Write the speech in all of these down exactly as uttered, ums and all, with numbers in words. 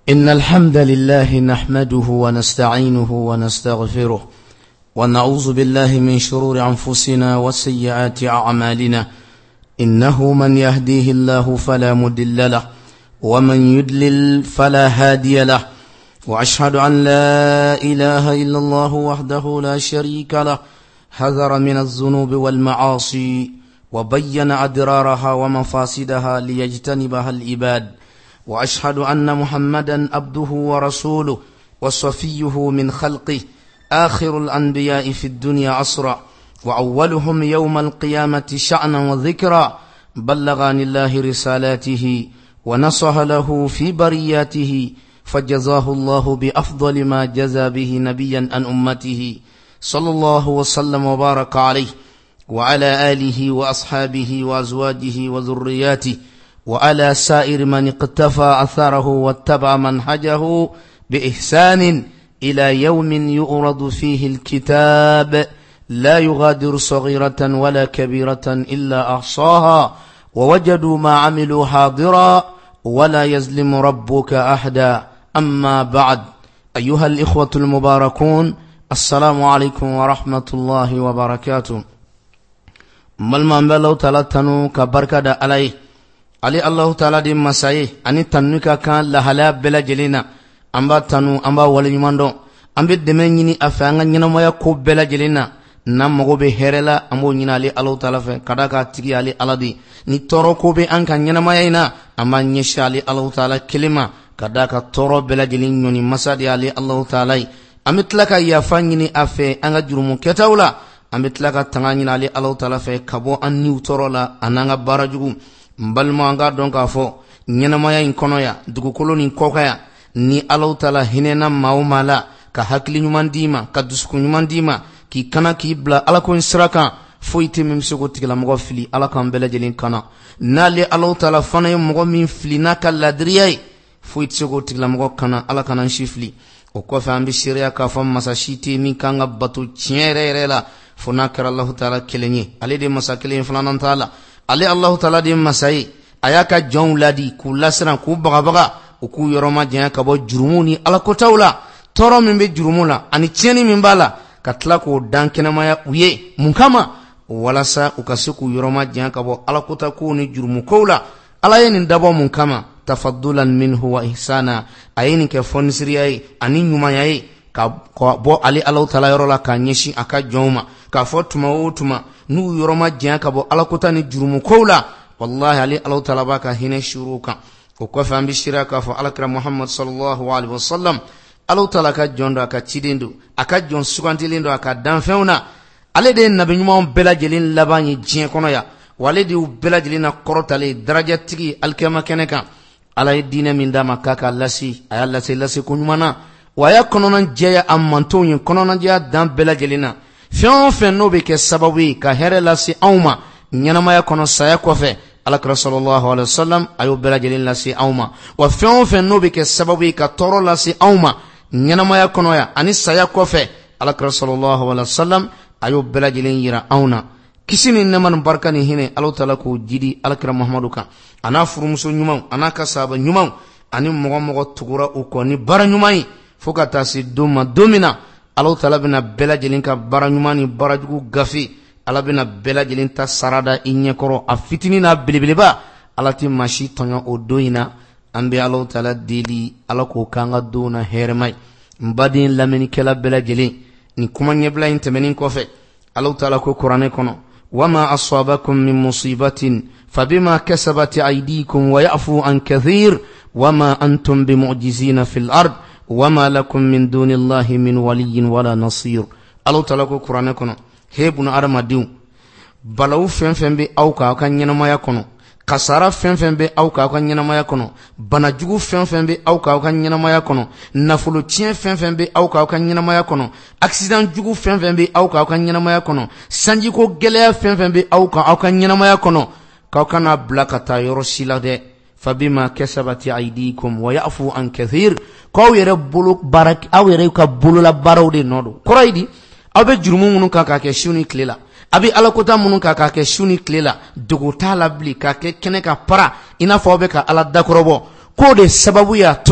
إن الحمد لله نحمده ونستعينه ونستغفره ونعوذ بالله من شرور أنفسنا وسيئات أعمالنا إنه من يهديه الله فلا مضل له ومن يضلل فلا هادي له وأشهد أن لا إله إلا الله وحده لا شريك له حذر من الذنوب والمعاصي وبين أضرارها ومفاسدها ليجتنبها العباد وأشهد أن محمدا عبده ورسوله وصفيه من خلقه آخر الأنبياء في الدنيا أسرى وأولهم يوم القيامة شأنا وذكرا بلغ عن الله رسالاته ونصح له في برياته فجزاه الله بأفضل ما جزى به نبيا عن أمته صلى الله وسلم وبارك عليه وعلى آله وأصحابه وأزواجه وذرياته وعلى سائر من اقتفى أثره واتبع منهجه بإحسان إلى يوم يؤرد فيه الكتاب لا يغادر صغيرة ولا كبيرة إلا أحصاها ووجدوا ما عملوا حاضرا ولا يظلم ربك أحدا. أما بعد، أيها الإخوة المباركون، السلام عليكم ورحمة الله وبركاته. ملما بلو تلتنو كبركة عليه Ali Allah Ta'ala di masaye ani tanuka kan lahala bela jelena amba tanu amba wali nyumando ambe deme nyini afanga nyina moya ko bela jelena nam mogo be herela ambo nyina ali Allah Ta'ala fe kadaka tigi ali aladi ni toro ko be anka nyina moya ina amma nyesha ali Allah Ta'ala kelima kadaka toro bela jelin nyoni masadi ali Allah Ta'ala amitlaka ya fanyini afe anga jurumu ketawla amitlaka tanganyina ali Allah Ta'ala fe kabo anni utorola ananga barajugu mbalma anga donka fo nyenamaya inkono ya dugukolo ni kokaya ni Allah Ta'ala hinena maumala ka hakli nyumandima ka dusku nyumandima ki kana ki bla ala ko insraka fo ite memsugo tigala mo fili ala kan bela jelin kana nali Allah Ta'ala fana mo min fili naka ladriyai fo ite sugo tigala mo kana ala kana shifli o ko fa ambi shiriya ka fam masashiti min kanga batu chiererela fo nakara Allah Ta'ala kelenye ale de masakelen fana Ta'ala Ali Allah Ta'ala di masai ayaka jon ladi ku lasran ku baga baga ku yoroma janya kabo jurumuni ala ko tawla toro min be jurumula ani tieni min bala katla ko dankena maya uye munkama wala sa ukasiku yoroma janya kabo ala ko ta ko ni jurumu kola ala yin dabo munkama tafaddulan minhu wa ihsana ayini ke fonsiriyai ani nyuma yayi ka bo ali Allah Ta'ala yorola ka nyeshi aka joma ka fotuma wotuma nu yoroma janya kabo alakota ni jurumu kola wallahi ali Allah Ta'ala baka hine shuruka ko ko fa ambishira ka fa alakra Muhammad sallallahu alaihi wasallam Allah Ta'ala ka jondo aka chidindu aka jon sugantilindo aka danfeuna ale de nabi nyuma bela jelin labani jien kono ya wale di bela jelina korotale daraja tigi alkema keneka ala dina min dama kaka lasi ayalla se lasi kunyumana waya kononan jeya ammanto yin kononan jeya dan bela jelina fion fen no be ke sababu ka here lasi auma nyanama ya kono saya kofe alakra sallallahu alaihi wasallam ayo bela jelin lasi auma wa fion fen no be ke sababu ka toro lasi auma nyanama ya kono ya ani saya kofe alakra sallallahu alaihi wasallam ayo bela jelin yira auna kisini neman barkani hine Allah Ta'ala ko jidi alakra muhammaduka ana furumuso nyumau ana kasaba nyumau ani mogo mogo tugura uko ni bara nyumai foka tasi duma domina Allah Ta'ala bina bela jelin ka bara nyumani bara jugu gafi ala bina bela jelin ta sarada inye koro a fitini na bilibiliba ala ti mashi tonyo o doina ambe Allah Ta'ala dili ala ko kanga dona hermai mbadin lameni kala bela jelin ni kuma nyebla intemenin kofe Allah Ta'ala ko Qur'ane kono wama asabakum min musibatin fabima kasabat aydikum wa ya'fu an kathir wama antum bimu'jizina fil ard wama lakum min dunillahi min waliyyin wala nasir. Allah Ta'ala ko Qur'ane kono hebuna armadiu balaw fenfembe awka kan nyenamaya kono kasara fenfembe awka kan nyenamaya kono banajugu fenfembe awka kan nyenamaya kono nafulu tien fenfembe awka kan nyenamaya kono accident jugu fenfembe awka kan nyenamaya kono sanjiko geleya fenfembe awka kan nyenamaya kono ka kana blakata yorosila de fabima kasabati aydikum wa ya'fu an kathir ko yere bulu barak aw yere ka bulu la barawde nodo koraidi abe jurumu munun ka ka ke shuni klela abi alakota munun ka ka ke shuni klela dogota labli ka ke kene ka para ina fo be ka ala dakorobo ko de sababu ya to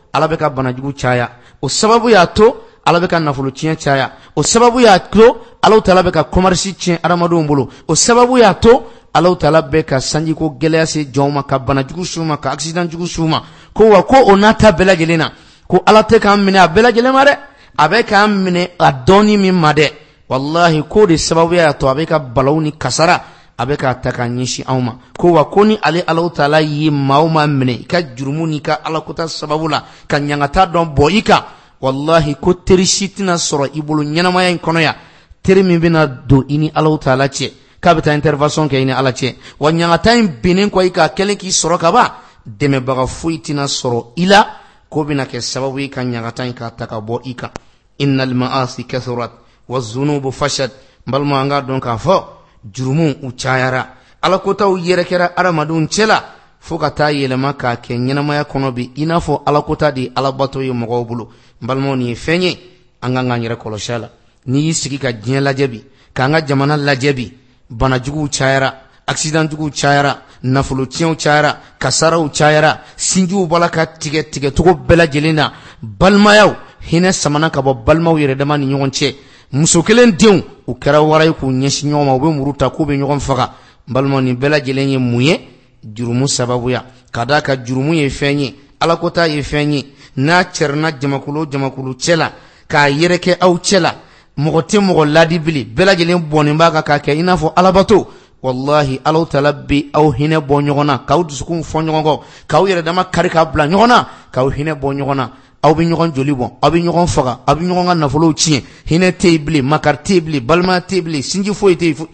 ala be ka banajugu caya o sababu y'a to ala be ka nafolo tiɲɛ caya o sababu y'a to ala taala be ka commerce tiɲɛ adamadenw bolo o sababu y'a to ala taala be ka sanjiko gɛlɛya se jɔnw ma ka banajugu s'u ma ka accident jugu s'u ma ko wa ko o n'a ta bɛɛ lajɛlen na ko ala tɛ k'an minɛ a bɛɛ lajɛlen ma dɛ a bɛ k'an minɛ a dɔɔni min ma dɛ wallahi ko de sababu y'a to a bɛ ka balaw ni kasara a bɛ ka ta ka ɲɛsin anw ma ko wa ko ni ale ala taala ye maa o maa minɛ i ka jurumu ni ka alakota sababu la ka ɲangata dɔn bɔ i kan wallahi ko teri si tɛna sɔrɔ i bolo ɲɛnamaya in kɔnɔ yan teri min bɛna don i ni ala taala cɛ k'a bɛ taa intervention kɛ i ni ala cɛ wa ɲangata in binnen kɔ i ka kɛlen k'i sɔrɔ ka ban dɛmɛbaga foyi tɛna sɔrɔ i la ko bɛna kɛ sababu ye ka ɲangata in ka ta ka bɔ i kan innal ma'asi kathurat wa zunubu fashat balma an ka dɔn k'a fɔ jurumu u cayara ala kotaw yɛrɛ kɛra adamadenw cɛ la fo ka taa yɛlɛma k'a kɛ ɲɛnamaya kɔnɔ bi i n'a fɔ ala kota de alabato ye mɔgɔw bolo balimaw nin ye fɛn ye an ka k'an yɛrɛ kɔlɔsi a la n'i y'i sigi ka diɲɛ lajɛ bi k'an ka jamana lajɛ bi banajuguw cayara accident juguw cayara nafolo tiɲɛw cayara kasaraw cayara sinjiw bala ka tigɛ tigɛ cogo bɛɛ lajɛlen na balimayaw hinɛ samana ka bɔ balimaw yɛrɛ dama ni ɲɔgɔn cɛ muso kelen denw u kɛra wara ye k'u ɲɛsin ɲɔgɔn ma u bɛ muru ta k'u bɛ ɲɔgɔn faga balimaw nin bɛɛ lajɛlen ye mun ye jurumu sababuya ka d'a ka jurumu ye fɛn ye alakota ye fɛn ye n'a cɛrina jamakulu jamakulu cɛ la k'a yɛrɛkɛ aw cɛ la mɔgɔ tɛ mɔgɔ ladi bili bɛɛ lajɛlen bɔnnen b'a kan k'a kɛ i n'a fɔ alabato wallahi ala taala bɛ aw hinɛ bɔ ɲɔgɔn na k'aw dusukun fɔ ɲɔgɔn kɔ k'aw yɛrɛ dama kari k'a bila ɲɔgɔn na k'aw hinɛ bɔ ɲɔgɔn na aw bɛ ɲɔgɔn joli bɔ aw bɛ ɲɔgɔn faga aw bɛ ɲɔgɔn ka nafolow tiɲɛ hinɛ tɛ yen bilen makari tɛ yen bilen balimaya tɛ yen bilen sinji foyi tɛ yen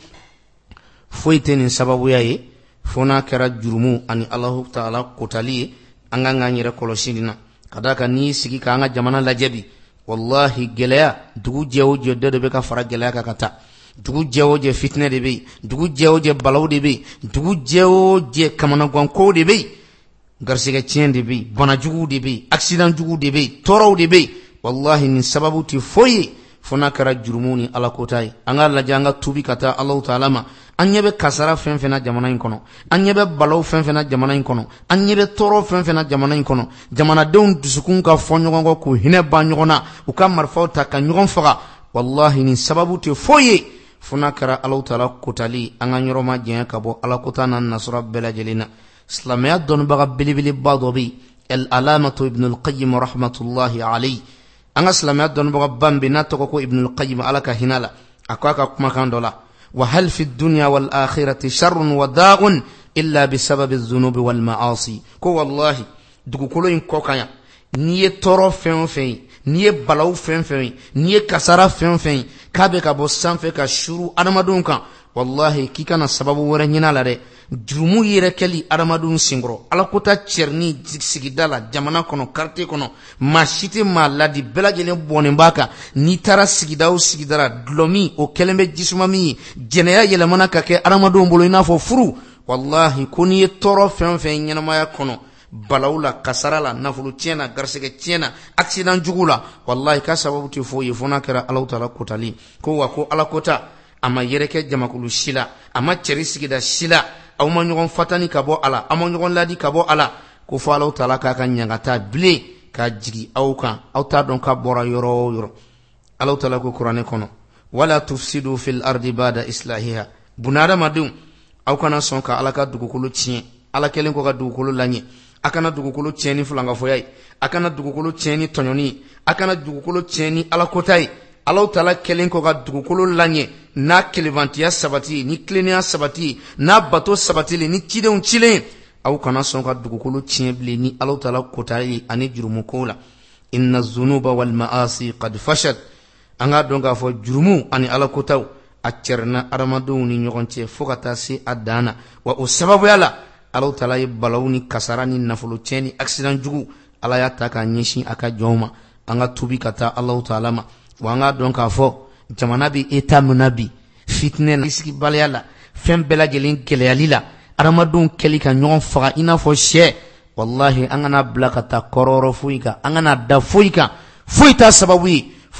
foyi tɛ nin sababuya ye fo n'a kɛra jurumu ani alahu taala kotali ye an ka k'an yɛrɛ kɔlɔsi nin na ka d'a kan n'i y'i sigi k'an ka jamana lajɛ bi wallahi gɛlɛya dugu jɛ o jɛ dɔ de bɛ ka fara gɛlɛya kan ka taa dugu jɛ o jɛ fitinɛ de bɛ yen dugu jɛ o jɛ balaw de bɛ yen dugu jɛ o jɛ kamanagankow de bɛ yen garisɛgɛ tiɲɛ de bɛ yen banajuguw de bɛ yen accident juguw de bɛ yen tɔɔrɔw de bɛ yen wallahi nin sababu tɛ foyi ye fo n'a kɛra jurumu ni alakota ye an ka lajɛ an ka tubi ka taa alahu taala ma an ɲɛ bɛ kasara fɛn fɛn na jamana in kɔnɔ an ɲɛ bɛ balaw fɛn fɛn na jamana in kɔnɔ an ɲɛ bɛ tɔɔrɔ fɛn fɛn na jamana in kɔnɔ jamanadenw dusukun ka fɔ ɲɔgɔn kɔ k'u hinɛ ban ɲɔgɔn na u ka marifaw ta ka ɲɔgɔn faga wallahi nin sababu tɛ foyi ye fo n'a kɛra alahu taala kotali an ka yɔrɔ ma janya ka bɔ alakota n'a nasɔrɔ bɛɛ lajɛlen na silamɛya dɔnnibaga belebeleba dɔ bɛ yen al-alamatu ibn al-qayyim rahmatullahi alayhi an ka silamɛya dɔnnibaga ban bɛ n'a tɔgɔ ko ibn al-qayyim ala ka hinɛ la a ko a ka kumakan dɔ la wa hal fi dunya wal akhirati sharrun wa da'un illa bi sababi dhunubi wal ma'asi ko wallahi dugukolo in kɔ kan yan n'i ye tɔɔrɔ fɛn o fɛn ye n'i ye balaw fɛn fɛn ye n'i ye kasara fɛn fɛn ye k'a bɛ ka bɔ sanfɛ ka shuru adamadenw kan wallahi k'i kana sababu wɛrɛ ɲini a la dɛ jurumu yɛrɛ kɛli adamadenw senkɔrɔ alakota cɛrini sigida la jamana kɔnɔ quartier kɔnɔ maa si tɛ maa ladi bɛɛ lajɛlen bɔnnen b'a kan n'i taara sigida o sigida la dulɔmi o kɛlen bɛ jisuma min ye jɛnɛya yɛlɛmana ka kɛ adamadenw bolo i n'a fɔ furu wallahi ko n'i ye tɔɔrɔ fɛn fɛn ɲɛnamaya kɔnɔ balaw la kasara la nafolo tiɲɛ na garisɛgɛ tiɲɛ na accident jugu la wallahi ka sababu tɛ foyi ye fo n'a kɛra alahu taala kotali ko wa ko alakota a ma yɛrɛkɛ jamakulu si la a ma cɛri sigida si la aw ma ɲɔgɔn fatani ka bɔ a la aw ma ɲɔgɔn ladi ka bɔ a la ko fɔ alahu taala k'a ka ɲangata bilen k'a jigi aw kan aw t'a dɔn k'a bɔra yɔrɔ o yɔrɔ alahu taala ko kuranɛ kɔnɔ wala tufsidu fil ardi ba'da islahiha bunadamadenw aw kana sɔn ka ala ka dugukolo tiɲɛ ala kɛlen ko ka dugukolo laɲɛ a kana dugukolo tiɲɛ ni filankafoya ye a kana dugukolo tiɲɛ ni tɔɲɔni ye a kana dugukolo tiɲɛ ni alakota ye alahu taala kɛlen ko ka dugukolo laɲɛ n'a kelebantiya sabati ye ni tilennenya sabati ye n'a bato sabatili ni cidenw cilen aw kana sɔn ka dugukolo tiɲɛ bilen ni alahu taala kota ye ani jurumukow la inna zunuba wal ma'asi qad fashat an ka dɔn k'a fɔ jurumu ani alakotaw a cɛrina adamadenw ni ɲɔgɔn cɛ fo ka taa se a dan na wa o sababuya la alahu taala ye balaw ni kasara ni nafolo tiɲɛ ni accident jugu ala y'a ta k'a ɲɛsin a ka jɔnw ma an ka tubi ka taa alahu taala ma wa an ka dɔn k'a fɔ jamana bɛ état min na bi fitinɛ la sigibaliya la fɛn bɛɛ lajɛlen gɛlɛyali la adamadenw kɛli ka ɲɔgɔn faga i n'a fɔ sɛ wallahi an kana bila ka taa kɔrɔyɔrɔ foyi kan an kana da foyi kan foyi t'a sababu ye fo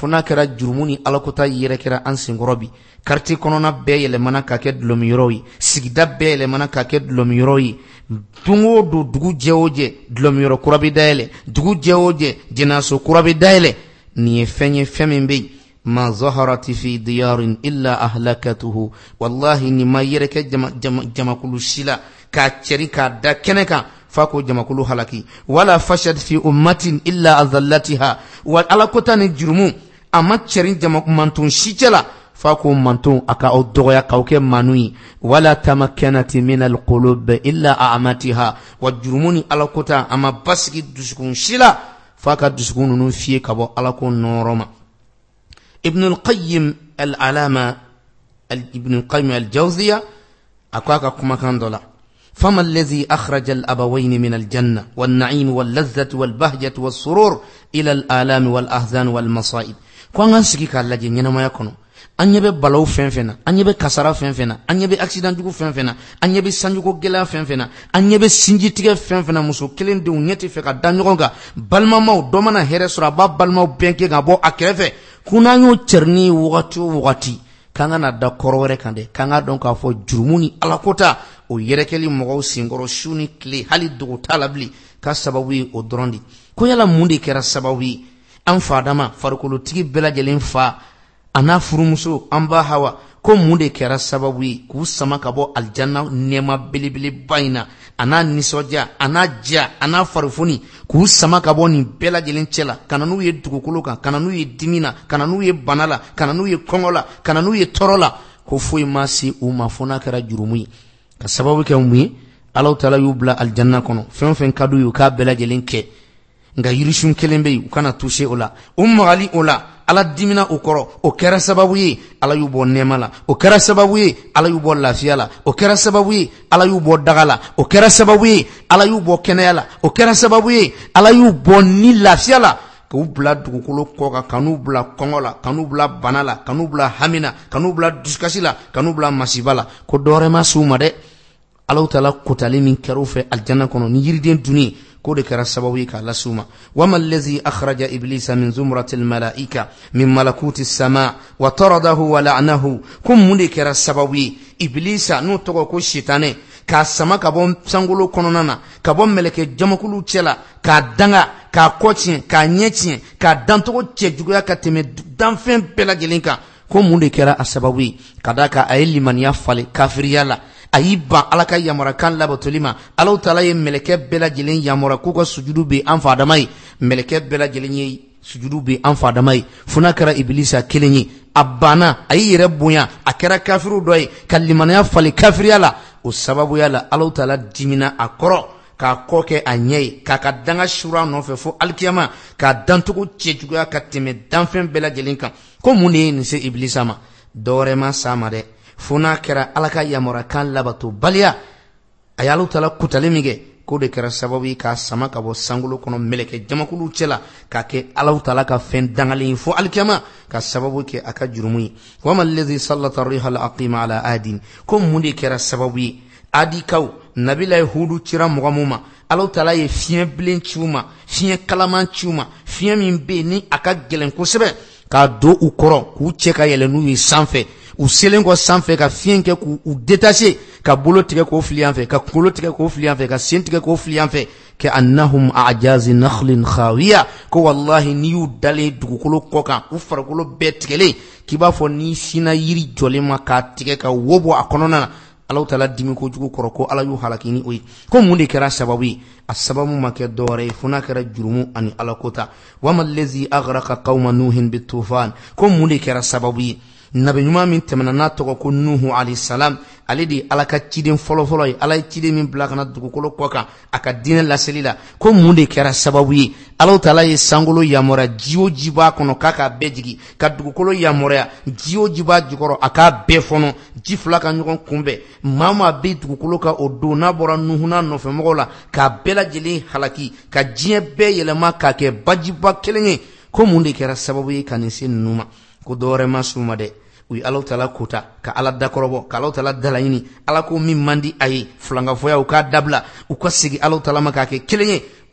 funa kɛra jurumuni alakota yɛrɛ kɛra an senkɔrɔbi quartier kɔnɔna bɛɛ yɛlɛmana ka kɛ dulɔmiyɔrɔ ye sigida bɛɛ yɛlɛmana ka kɛ dulɔmiyɔrɔ ye dongo do dugu jɛ o jɛ dulɔmiyɔrɔ kura bɛ dayɛlɛ dugu jɛ o jɛ jɛnaso kura bɛ dayɛlɛ nin ye fɛn ye fɛn min bɛ yen ma zaharati fi diyarin illa ahlakatuhu wallahi ni ma yɛrɛ kɛ jama, jama, jamakulu si la k'a cɛri k'a da kɛnɛ kan fa ko jamakulu halaki wala fashad fi ummatin illa azallatiha wa alakota ni jurumu a ma cɛri jamakumantun si cɛ la fa ko mantun a ka aw dɔgɔya k'aw kɛ manu ye wala tamakkanati min alqulub illa a'matiha wa jurumu ni alakota a ma basigi dusukun si la fa ka dusukun ninnu fiye ka bɔ alako nɔɔrɔ ma ibn al-qayyim al-alama ibn al-qayyim al-jawziya a ko a ka kumakan dɔ la فما الذي أخرج الأبوين من الجنة والنعيم واللذة والبهجة والسرور إلى الآلام والأحزان والمصائب كون سيكي كالا جي نينا ما يكونو an yebe balaw fɛn fɛn na an yebe kasara fɛn fɛn na an yebe accident jugu fɛn fɛn na an yebe sanjugo gɛlɛya fɛn fɛn na an yebe sinji tigɛ fɛn fɛn na muso kelen denw ɲɛti fɛ ka da ɲɔgɔn kan balimamaw dɔ mana hɛrɛ sɔrɔ a b'a balimaw bɛnkɛ ka bɔ a kɛrɛfɛ kun'an y'o cɛrini wagati o wagati k'an ka na da kɔrɔ wɛrɛ kan dɛ k'an ka dɔn k'a fɔ jurumu ni alakota o yɛrɛkɛli mɔgɔw senkɔrɔ su ni tile hali dogo t'a la bilen ka sababu ye o dɔrɔn de ko yala mun de kɛra sababu ye an fadama farikolotigi bɛɛ lajɛlen fa a n'a furumuso an ba hawa ko mun de kɛra sababu ye k'u sama ka bɔ aljanna nɛɛma belebeleba in na a n'a nisɔndiya a n'a diya a n'a farifoni k'u sama ka bɔ nin bɛɛ lajɛlen cɛ la ka na n'u ye dugukolo kan ka na n'u ye dimi na ka na n'u ye bana la ka na n'u ye kɔngɔ la ka na n'u ye tɔɔrɔ la ko foyi ma se u ma fo n'a kɛra jurumu ye ka sababu kɛ mun ye Allahu taala y'u bila aljanna kɔnɔ fɛn o fɛn ka d'u ye u k'a bɛɛ lajɛlen kɛ nka yirisun kelen bɛ yen u kana toucher o la u magali o la Ala dimina o kɔrɔ o kɛra sababu ye Ala y'u bɔ nɛɛma la o kɛra sababu ye Ala y'u bɔ lafiya la o kɛra sababu ye Ala y'u bɔ daga la o kɛra sababu ye Ala y'u bɔ kɛnɛya la o kɛra sababu ye Ala y'u bɔ ni lafiya la k'u bila dugukolo kɔ kan kan'u bila kɔngɔ la kan'u bila bana la kan'u bila hami na kan'u bila dusukasi la kan'u bila masiba la ko dɔwɛrɛ ma s'u ma dɛ Allahu taala kotali min kɛra u fɛ aljanna kɔnɔ ni yiriden dunni ko de kɛra sababu ye k'a las'u ma wama allazi akhraja iblisa min zumratil malaika min malakuti sama wa taradahu wa la'nahu ko mun de kɛra sababu ye iblisa n'o tɔgɔ ko shitane k'a sama ka bɔ sangolo kɔnɔna na ka bɔ mɛlɛkɛ jamakulu cɛ la k'a danga k'a kɔ tiɲɛ k'a ɲɛ tiɲɛ k'a dantogo cɛ juguya ka tɛmɛ danfɛn bɛɛ lajɛlen kan ko mun de kɛra a sababu ye ka da kan a ye limaniya falen kafiriya la a y'i ban Ala ka yamarakan labatoli ma Allahu taala ye mɛlɛkɛ bɛɛ lajɛlen yamara k'u ka sujudu bɛ an fa Adama ye mɛlɛkɛ bɛɛ lajɛlen ye sujudu bɛ an fa Adama ye fo n'a kɛra ibilisa kelen ye a banna a y'i yɛrɛ bonya a kɛra kafiru dɔ ye ka limaniya falen kafiriya la o sababuya la Allahu taala dimina a kɔrɔ k'a kɔ kɛ a ɲɛ ye k'a ka danga shura nɔfɛ fo alikiyama k'a dantogo cɛjuguya ka tɛmɛ danfɛn bɛɛ lajɛlen kan ko mun de ye nin se ibilisa ma dɔwɛrɛ ma s'a ma dɛ fo n'a kɛra Ala ka yamarakan labato baliya a ye Allahu taala kutali min kɛ k'o de kɛra sababu ye k'a sama ka bɔ sangolo kɔnɔ mɛlɛkɛ jamakulu cɛ la k'a kɛ Allahu taala ka fɛn dangalen ye fo alikiyama ka sababu kɛ a ka jurumu ye wama allazi sallata riha al-aqima ala adin ko mun de kɛra sababu ye adikaw nabila ye hudu cira mɔgɔ min ma Allahu taala ye fiɲɛ bilen ci u ma fiɲɛ kalaman ci u ma fiɲɛ min bɛ yen ni a ka gɛlɛn kosɛbɛ k'a don u kɔrɔ k'u cɛ ka yɛlɛ n'u ye sanfɛ u selen kɔ sanfɛ ka fiɲɛ kɛ k'u détacher ka bolo tigɛ k'o fili yan fɛ ka kunkolo tigɛ k'o fili yan fɛ ka sen tigɛ k'o fili yan fɛ ka annahum a'jazi nakhlin khawiya ko wallahi ni y'u dalen dugukolo kɔ kan u farikolo bɛɛ tigɛlen k'i b'a fɔ ni sina yiri jɔlen ma k'a tigɛ ka wo bɔ a kɔnɔna na Allahu taala dimi kojugu kɔrɔ ko Ala y'u halaki ni o ye ko mun de kɛra sababu ye a sababu ma kɛ dɔwɛrɛ ye fo n'a kɛra jurumu ani alakota wama allazi aghraqa qauma nuhin bitufan ko mun de kɛra sababu ye nabi ɲuman min tɛmɛna n'a tɔgɔ ko Nuhu alayhi salam ale de ye Ala ka ciden fɔlɔfɔlɔ ye Ala ye ciden min bila kana dugukolo kɔ kan a ka diinɛ laseli la ko mun de kɛra sababu ye Allahu taala ye sangolo yamaruya ji o ji b'a kɔnɔ k'a k'a bɛɛ jigi ka dugukolo yamaruya ji o ji b'a jukɔrɔ a k'a bɛɛ fɔnɔ ji fila ka ɲɔgɔn kunbɛn maa maa bɛ dugukolo kan o don n'a bɔra Nuhu n'a nɔfɛmɔgɔw la k'a bɛɛ lajɛlen halaki ka diɲɛ bɛɛ yɛlɛma k'a kɛ bajiba kelen ye ko mun de kɛra sababu ye ka nin se ninnu ma ko dɔwɛrɛ ma s'u ma dɛ u ye Allahu taala kota ka Ala dakɔrɔbɔ ka Allahu taala dalaɲini Ala ko min man di a ye filankafoya u k'a dabila u ka segin Allahu taala ma k'a kɛ kelen ye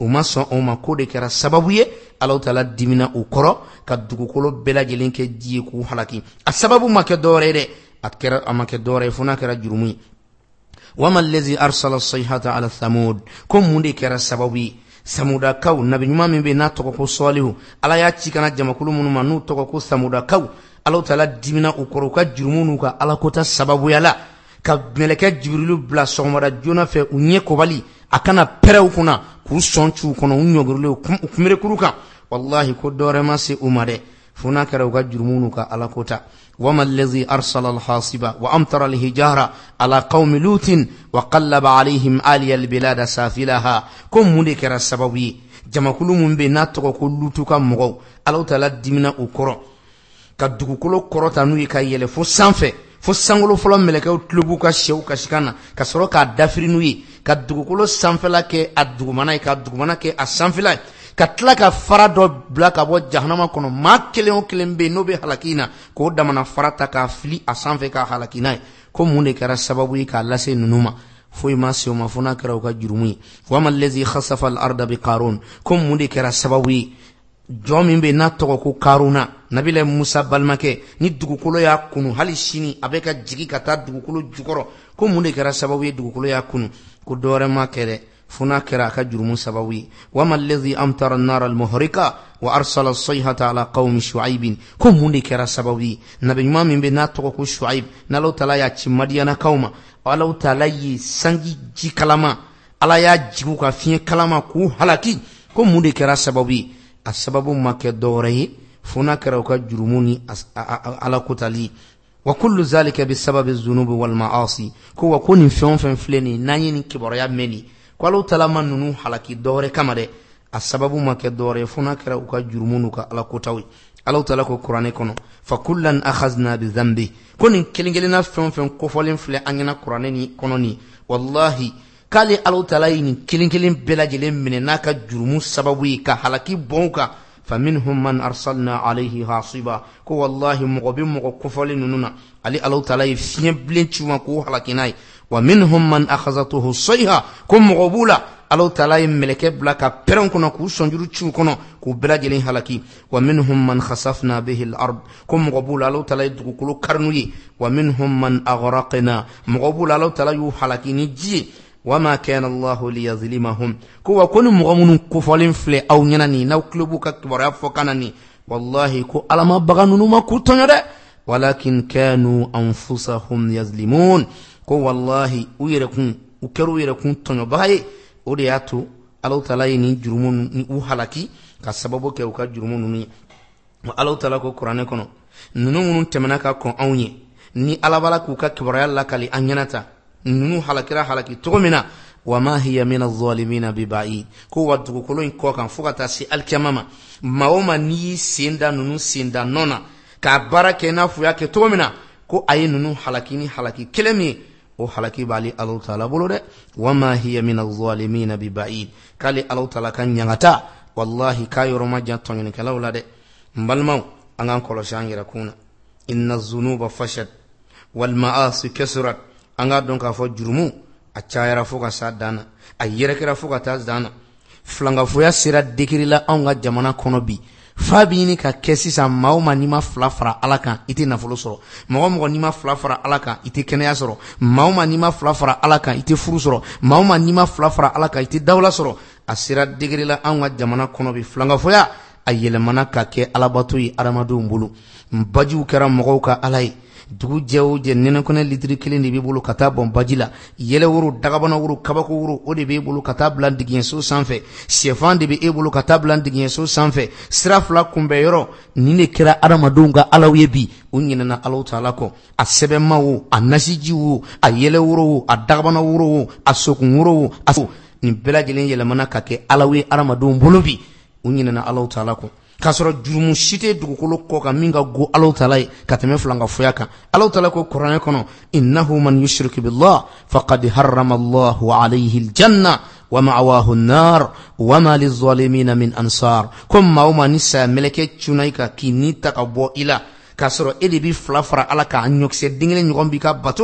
o ma sɔn o ma ko de kɛra sababu ye Allahu Taala dimina o kɔrɔ ka dugukolo bɛɛ lajɛlen kɛ ji ye k'u halaki a sababu ma kɛ dɔwɛrɛ ye dɛ a kɛra a ma kɛ dɔwɛrɛ ye fo n'a kɛra jurumu ye wama allazi arsala sayhata ala thamud ko mun de kɛra sababu ye samudakaw nabi ɲuman min bɛ n'a tɔgɔ ko sɔlihu Ala y'a ci kana jamakulu minnu ma n'u tɔgɔ ko samudakaw Allahu Taala dimina o kɔrɔ u ka jurumu n'u ka alakota sababuya la ka mɛlɛkɛ Jibrilu bila sɔgɔmada joona fɛ u ɲɛ kɔbali a kana pɛrɛw kunna k'u sɔn cu kɔnɔ u ɲɔgirilen u kunberekuru kan wallahi ko dɔwɛrɛ ma se u ma dɛ fo n'a kɛra u ka jurumu n'u ka alakota wama allazi arsala alhasiba wa amtara alhijara ala qaumi lutin wa qallaba alayhim aliya albilada safilaha ko mun de kɛra sababu ye jamakulu mun bɛ n'a tɔgɔ ko lutu ka mɔgɔw Allahu Taala dimina u kɔrɔ ka dugukolo kɔrɔta n'u ye ka yɛlɛ fo sanfɛ fo sangolo fɔlɔ mɛlɛkɛw tulobu ka sɛw kasikan na ka sɔrɔ k'a dafiri n'u ye ka dugukolo sanfɛla kɛ a dugumana ye ka dugumana kɛ a sanfɛla ye ka tila ka fara dɔ bila ka bɔ jahanama kɔnɔ maa kelen o kelen bɛ n'o bɛ halaki na k'o damana fara ta k'a fili a sanfɛ k'a halaki n'a ye ko mun de kɛra sababu ye k'a lase ninnu ma foyi ma se o ma fo n'a kɛra u ka jurumu ye wama allazi khasafa al-arda bi qarun ko mun de kɛra sababu ye jɔn min bɛ n'a tɔgɔ ko karuna nabila musa balimakɛ ni dugukolo y'a kunu hali sini a bɛ ka jigi ka taa dugukolo jukɔrɔ ko mun de kɛra sababu ye dugukolo y'a kunu ko dɔwɛrɛ ma kɛ dɛ fo n'a kɛra a ka jurumu sababu ye wama allazi amtara an-nara al-muhrika wa arsala as-sayhata ala qaumi shu'aib ko mun de kɛra sababu ye nabi ɲuman min bɛ n'a tɔgɔ ko shu'aib n'Allahu Taala y'a ci madiyanakaw ma Allahu Taala ye sanji ji kalama Ala y'a jigu ka fiɲɛ kalama k'u halaki ko mun de kɛra sababu ye a sababu ma kɛ dɔwɛrɛ ye fo n'a kɛra u ka jurumu ni alakotali wa kullu zalika bisababi zunubi wal ma'asi ko wa ko nin fɛn o fɛn filɛ nin n'an ye nin kibaruya mɛn nin ko Allahu Taala ma ninnu halaki dɔwɛrɛ kama dɛ a sababu ma kɛ dɔwɛrɛ ye fo n'a kɛra u ka jurumu n'u ka alakotaw ye Allahu Taala ko kuranɛ kɔnɔ fa kullan akhazna bi dhanbi ko nin kelen kelenna fɛn o fɛn kofɔlen filɛ an ɲɛna kuranɛ ni kɔnɔ nin wallahi k'ale Allahu Taala ye nin kelen kelen bɛɛ lajɛlen minɛ n'a ka jurumu sababu ye ka halaki bɔn kan faminhum man arsalna alayhi hasiba ko wallahi mɔgɔ bɛ mɔgɔ kofɔlen ninnu na ale Allahu Taala ye fiɲɛ bilen ci u ma k'o halaki n'a ye wa minhum man akhazatuhu sayha ko mɔgɔ b'u la Allahu Taala ye mɛlɛkɛ bila ka pɛrɛn kɔnɔ k'u sɔnjuru ci u kɔnɔ k'u bɛɛ lajɛlen halaki wa minhum man khasafna bihi al-ard ko mɔgɔ b'u la Allahu Taala ye dugukolo kari n'u ye wa minhum man aghraqna mɔgɔ b'u la Allahu Taala y'u halaki ni ji ye wama kana Allahu liyazlimahum ko wa ko ni mɔgɔ minnu kofɔlen filɛ aw ɲɛna nin n'aw tulo b'u ka kibaruya fɔ kana nin wallahi ko Ala ma baga ninnu ma k'u tɔɲɔ dɛ walakin kanu anfusahum yazlimun ko wallahi u yɛrɛ kun u kɛra u yɛrɛ kun tɔɲɔbaga ye o de y'a to Allahu Taala ye nin jurumu ni u halaki ka sababu kɛ u ka jurumu ninnu ye wa Allahu Taala ko kuranɛ kɔnɔ ninnu minnu tɛmɛna ka kɔn anw ye ni Ala b'ala k'u ka kibaruya lakali an ɲɛna ta ninnu halakira halaki cogo min na wa ma hiya min az-zalimina bi ba'id ko wa dugukolo in kɔ kan fo ka taa se alikiyama ma maa o maa n'i y'i sen da ninnu sen da nɔ na k'a baara kɛ n'a fɔ u y'a kɛ cogo min na ko a ye ninnu halaki ni halaki kelen min ye o halaki b'ale Allahu Taala bolo dɛ wa ma hiya min az-zalimina bi ba'id k'ale Allahu Taala ka ɲangata wallahi k'a yɔrɔ ma jan tɔɲɔnikɛlaw la dɛ n balimaw an k'an kɔlɔsi an yɛrɛ kun na inna zunuba fashat wal ma'asi kasurat an ka dɔn k'a fɔ jurumu a cayara fo ka s'a dan na a yɛrɛkɛra fo ka taa dan na filankafoya sera degere la anw ka jamana kɔnɔ bi fa bɛ ɲini ka kɛ sisan maa o maa n'i ma fila fara Ala kan i tɛ nafolo sɔrɔ maa o mɔgɔ n'i ma fila fara Ala kan i tɛ kɛnɛya sɔrɔ maa o maa n'i ma fila fara Ala kan i tɛ furu sɔrɔ maa o maa n'i ma fila fara Ala kan i tɛ dawula sɔrɔ a sera degere la anw ka jamana kɔnɔ bi filankafoya a yɛlɛmana ka kɛ alabato ye adamadenw bolo bajiw kɛra mɔgɔw ka Ala ye dugu jɛ o jɛ nɛnɛkɔnɛ litiri kelen de b'i bolo ka taa bɔn baji la yɛlɛ woro dagabana woro kabako woro o de b'e bolo ka taa bila digiɲɛso sanfɛ sɛfan de b'e bolo ka taa bila digiɲɛso sanfɛ sira fila kunbɛn yɔrɔ nin de kɛra adamadenw ka Alaw ye bi u ɲinɛna Allahu Taala kɔ a sɛbɛnma o a nasiji o a yɛlɛ woro o a dagabana woro o a sokun woro o a nin bɛɛ lajɛlen yɛlɛmana ka kɛ Alaw ye adamadenw bolo bi u ɲinɛna Allahu Taala kɔ k'a sɔrɔ jurumu si tɛ dugukolo kɔ kan min ka go Allahu Taala ye ka tɛmɛ filankafoya kan Allahu Taala ko kuranɛ kɔnɔ innahu man yushrik billah faqad harrama Allahu alayhi aljanna wa ma'wahu an-nar wa ma liz-zalimina min ansar ko maa o maa ni saya mɛlɛkɛ cunna i kan k'i ni ta ka bɔ i la k'a sɔrɔ e de bɛ fila fara Ala kan a ɲɔkisɛ den kelen ɲɔgɔn b'i ka bato la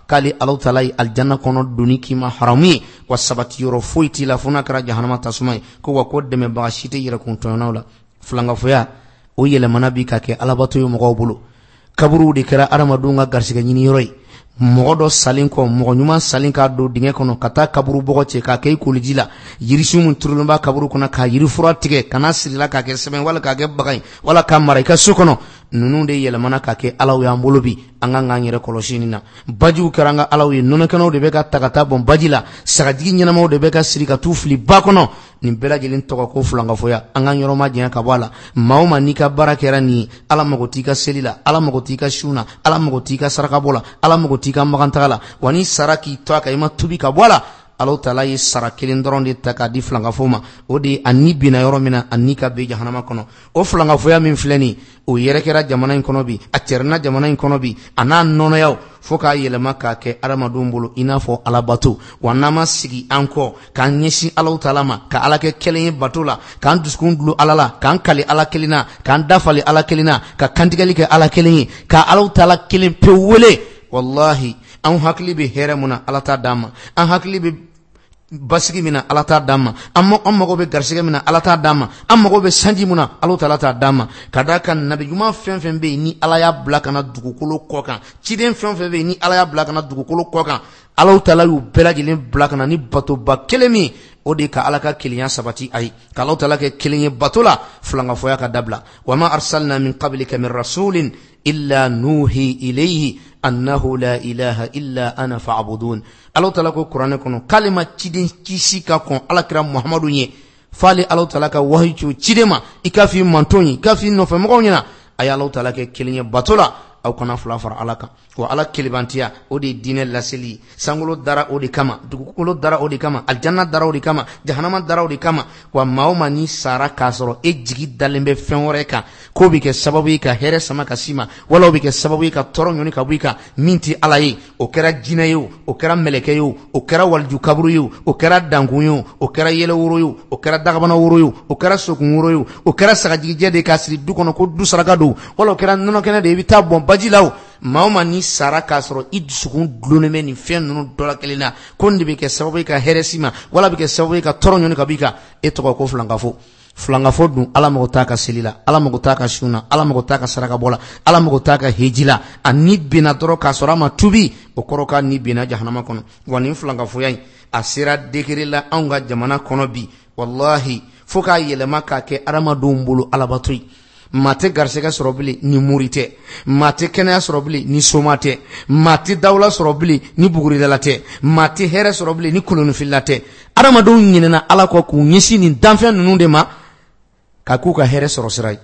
kali Allah taala aljanna kono duni kima harami wa sabati yoro foiti la funa kara jahannama tasumai ko wa ko deme ba shite yira kun tonawla fulanga foya o yele manabi ka ke alabato yo mo bulu kaburu de kara aramadunga garsiga nyini yoroi mogodo salin ko mogo nyuma salin ka do dinge kono kata kaburu bogoche ka kay kulijila yirisu mun turulumba kaburu kuna ka yiri fura tige kana sirila ka ke seben wala ka ke bagay wala ka mara ka sukono nunu de yele mana ka ke alaw ya mbolobi anga nganyere koloshini na baju karanga alaw ye nunu kano de beka takata bon bajila sagajigi nyina mo de beka sirika tufli bakono ni bela jelin toko ko fulanga foya anga nyoro ma jinya ka wala mauma nika barakera ni ala magotika selila ala magotika shuna ala magotika saraka bola ala magotika magantala wani saraki to aka ima tubi ka wala Allah taala yi sarakilin doron de taka di flanga foma odi anni bina yoro mina annika be jahannama kono o flanga foya min fleni o yere kera jamana in kono bi acerna jamana in kono bi ana nono yaw foka yele maka ke arama dumbulu inafo alabatu wanama sigi anko kan nyesi Allah taala ma ka alake kelen batula kan duskun dulu alala kan kali ala kelina kan dafali ala kelina ka kantigali ke ala kelin ka Allah taala kelin pewele wallahi an hakli bi here muna alata dama an hakli bi basigi mina alata dama amma amma go be garsige mina alata dama amma go be sanji muna alata alata dama kadaka nabi juma fen fen be ni alaya blakana dugukolo kokan ciden fen fen be ni alaya blakana dugukolo kokan alata la yu belajilin blakana ni bato ba kelemi odi ka alaka kiliyan sabati ay ka alata la ke kiliye batola flanga foya ka dabla wama arsalna min qablika min rasulin illa nuhi ilayhi annahu la ilaha illa ana fa'budun Allah taala ko Qur'an kono kalima cidin kisika kon alakira Muhammadu nye fali Allah taala ka wahyu cidema ikafi mantoni kafi no fe mo nyina ay Allah taala ke kilinya batola aw kana fulafar alaka wa ala kilibantiya odi dine laseli sangulo dara odi kama dugukolo dara odi kama aljanna dara odi kama jahannama dara odi kama wa mauma ni sara kasoro e jigi dalembe fenworeka ko bi ke sababu ka here sama kasima wala bi ke sababu ka toron yoni ka buika minti alayi o kera jinayo o kera melekeyo o kera walju kabruyo o kera danguyo o kera yele wuroyo o kera dagabana wuroyo o kera sokun wuroyo o kera sagajigi jede kasri dukono ko du saragado wala o kera nono kena de bita bon bajilaw mauma ni sara kasoro idsukun gloneme ni fen nunu dola kelina kondi be ke sababu ka heresima wala be ke sababu ka toron yoni ka bika etoko ko flanga fo flanga fo dun ala mo taka selila ala mo taka shuna ala mo taka saraka bola ala mo taka hejila ani bina doro kasora ma tubi o koroka ni bina jahannama kono wani flanga fo yai asira dekirila anga jamana kono bi wallahi foka yelema ka ke arama dumbulu alabatui mate garsega sorobili ni murite mate kenya sorobili ni somate mate dawla sorobili ni buguridalate mate here sorobili ni kulunu fillate adama do nyinena ala ko ku nyisi ni danfe nunu de ma ka ku ka here sorosirai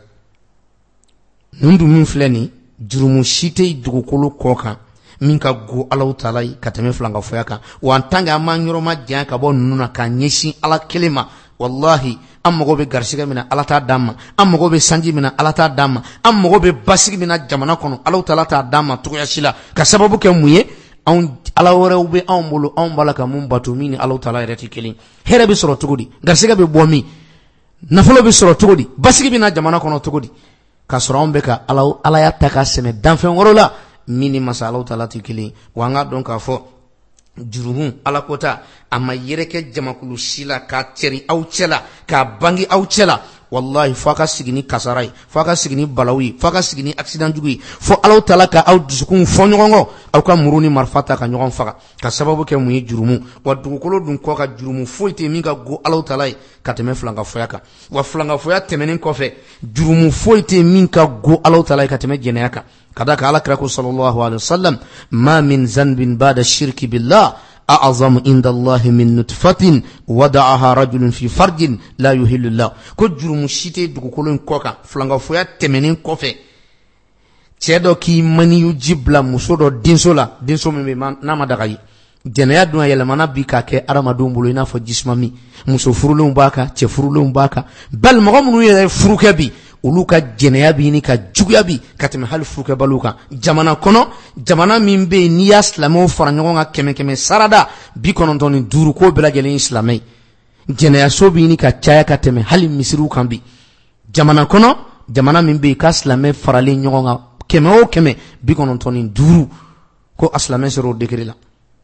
nundu min fleni jurumu shite dugukolo koka min ka go Allah taala katame flanga foyaka wantanga amanyoro ma jya ka bo nunu ka nyisi ala kelema wallahi amma go be garsiga mina alata damma amma go be sanji mina alata damma amma go be basigi mina jamana kono Allah taala ta damma tuya shila ka sababu ke muye on ala wore ube on bolo on balaka mum batu mini Allah taala reti kelin here be soro tugudi garsiga be bomi nafolo be soro tugudi basigi mina jamana kono tugudi ka soro on be ka ala ala ya taka seme danfen worola mini masala taala ti kelin wanga donc ka fo jurumu ala kota amma yereke jamakulu shila ka teri au chela ka bangi au chela wallahi faka sigini kasarai faka sigini balawi faka sigini accident jugui fo ala taala ka au dusukun fo nyongo au ka muruni marfata ka nyogon faka ka sababu ke muyi jurumu wa dugukolo dun ko ka jurumu foite minga go ala taala ka teme flanga foyaka wa flanga foya temenen kofe jurumu foite minka go ala taala ka teme jeneyaka kadaka ala krako sallallahu alaihi wasallam ma min zanbin ba'da shirki billah a'zamu inda Allah min nutfatin wada'aha rajulun fi farjin la yuhillu Allah ko jurumu shite dugukolo koka flanga foya temenen kofe cedo ki maniyu jibla musodo dinsola dinso me na madagayi jenaya dun yelemana bi ka ke arama dumbulo ina fo jismami muso furulun baka ce furulun baka bal mo munu ye furuke bi uluka jenaya bi ni ka juguya bi kateme hal furuke baluka jamana kono jamana min be ni ya islamo faranyo nga keme keme sarada bi kono toni duru ko bela gele islamai jenaya so bi ni ka chaya kateme hal misiru kan bi jamana kono jamana min be ka islame farale nyonga keme o keme bi kono toni duru ko aslame sero dekrila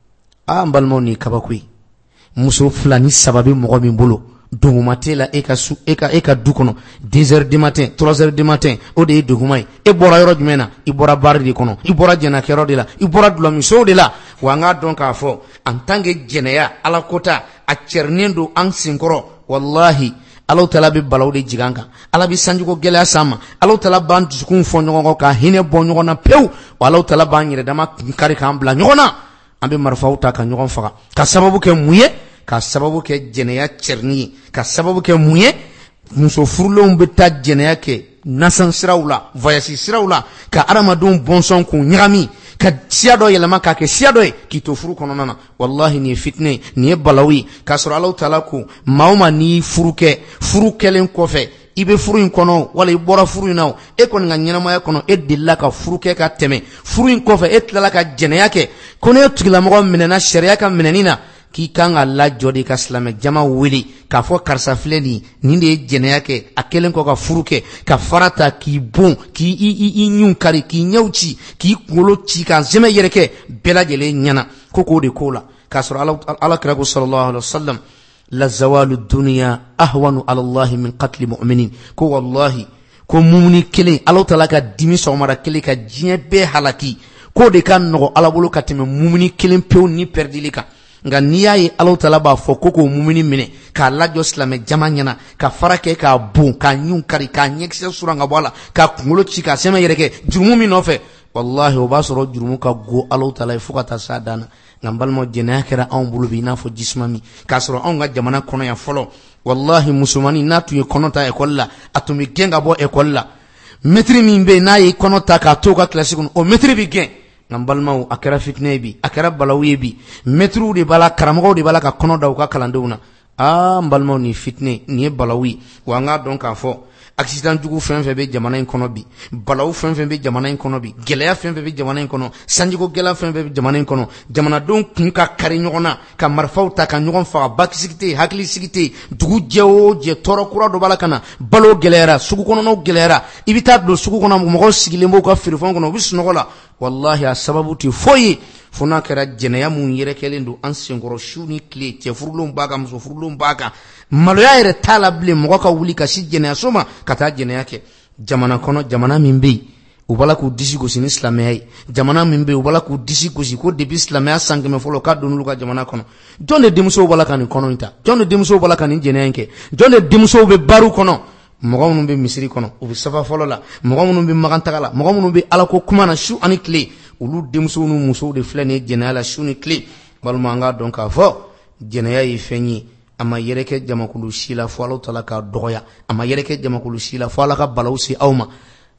a mbalmo ni kabakui muso fulani sababi mogo min bolo doguma tela e ka su e ka e ka du kono deux heures du matin trois heures du matin o de doguma e bora yoro jumena i bora barri di kono i bora jena kero de la i bora dula mi so de la wa nga don ka fo en tangue jeneya ala kota a cernendo an sinkoro wallahi Allah tala bi balaw de jiganga Allah bi sanjugo gele asama Allah tala ban dusukun fo nyogo ka hine bo nyogo na pew Allah tala ban yire dama kari ka ambla nyogo na ambe marfauta ka nyogo faga ka sababu ke muye ka sababu ke jeneya cerni ka sababu ke muye muso furlo umbe ta jeneya ke nasan sirawla voyage sirawla ka aramadun bonson ku nyami ka siado yelama ka ke siado ki to furu kono nana wallahi ni fitne ni balawi ka sura Allah taala ku mauma ni furuke furukelen kofe ibe furu in kono wala ibora furu inaw e kon nga nyama ya kono e dilla ka furuke ka teme furu in kofe e tlala ka jeneya ke kono e tugila mo menena sharia ka menenina ki kanga la jodi ka islame jama wili ka fo karsa fleni ninde jeneya ke akelen ko ka furuke ka farata ki bon ki i i i nyun kari ki nyauchi ki kolo chi ka jeme yereke bela jele nyana koko de kola ka sur ala ala kirabu sallallahu alaihi wasallam la zawalu dunya ahwanu ala allah min qatl mu'minin ko wallahi ko mumuni kele ala talaka dimi so mara kele ka jie be halaki ko de kan no ala bulu katime mumuni kele pew ni perdilika nga niya ye Allah taala ba fo koko mumini mine ka lajo islame jamanyana ka farake ka bon ka nyun kari ka nyekse suranga wala ka kungulo chika sema yereke jurumu mi nofe wallahi o basoro jurumu ka go Allah taala fuka ta sadana ngambal mo jena kera on bulubi na fo jismami ka soro on ga jamana kono ya folo wallahi musumani natu ye kono ta ekolla atumi genga bo ekolla metri mimbe na ye kono ta ka to ka classique o metri bi gen ngambalmaw akara fitne bi akara balawi bi metru de bala karamago de bala ka kono daw ka kalanduna ah mbalmaw ni fitne ni balawi wa nga donc ka fo accident jugu fen fe be jamana en kono bi balaw fen fe be jamana en kono bi geleya fen fe be jamana en kono sanjigo gela fen fe be jamana en kono jamana don kun ka kari nyogona ka marfaw ta ka nyogon fa bakisikite hakli sikite dugu jewo je toro kura do bala kana balo gelera sugu kono no gelera ibita do sugu kono mo sigile mo ka firfon kono bisnogola wallahi asababu ti foyi funa kera jeneya mun yere kelendo ansengoro shuni kle te furulum baga muso furulum baga maloya yere talable mo ka wuli ka si jeneya soma kata jeneya ke jamana kono jamana mimbe ubala ku disi go sin islamay jamana mimbe ubala ku disi go si ko de islamay sangme folo ka donulu ka jamana kono jonde demuso ubala kan kono nta jonde demuso ubala kan jeneya ke jonde demuso be baru kono mogo munun be misiri kono ubi safa folo la mogo munun be magantagala mogo munun be alako kumana shu ani kle ulu demso nu muso de flene jenala shu ni kle balma nga donc afo jenaya yi fenyi ama yereke jamakulu shila fo Allah taala ka doya ama yereke jamakulu shila fo Allah ka balawsi awma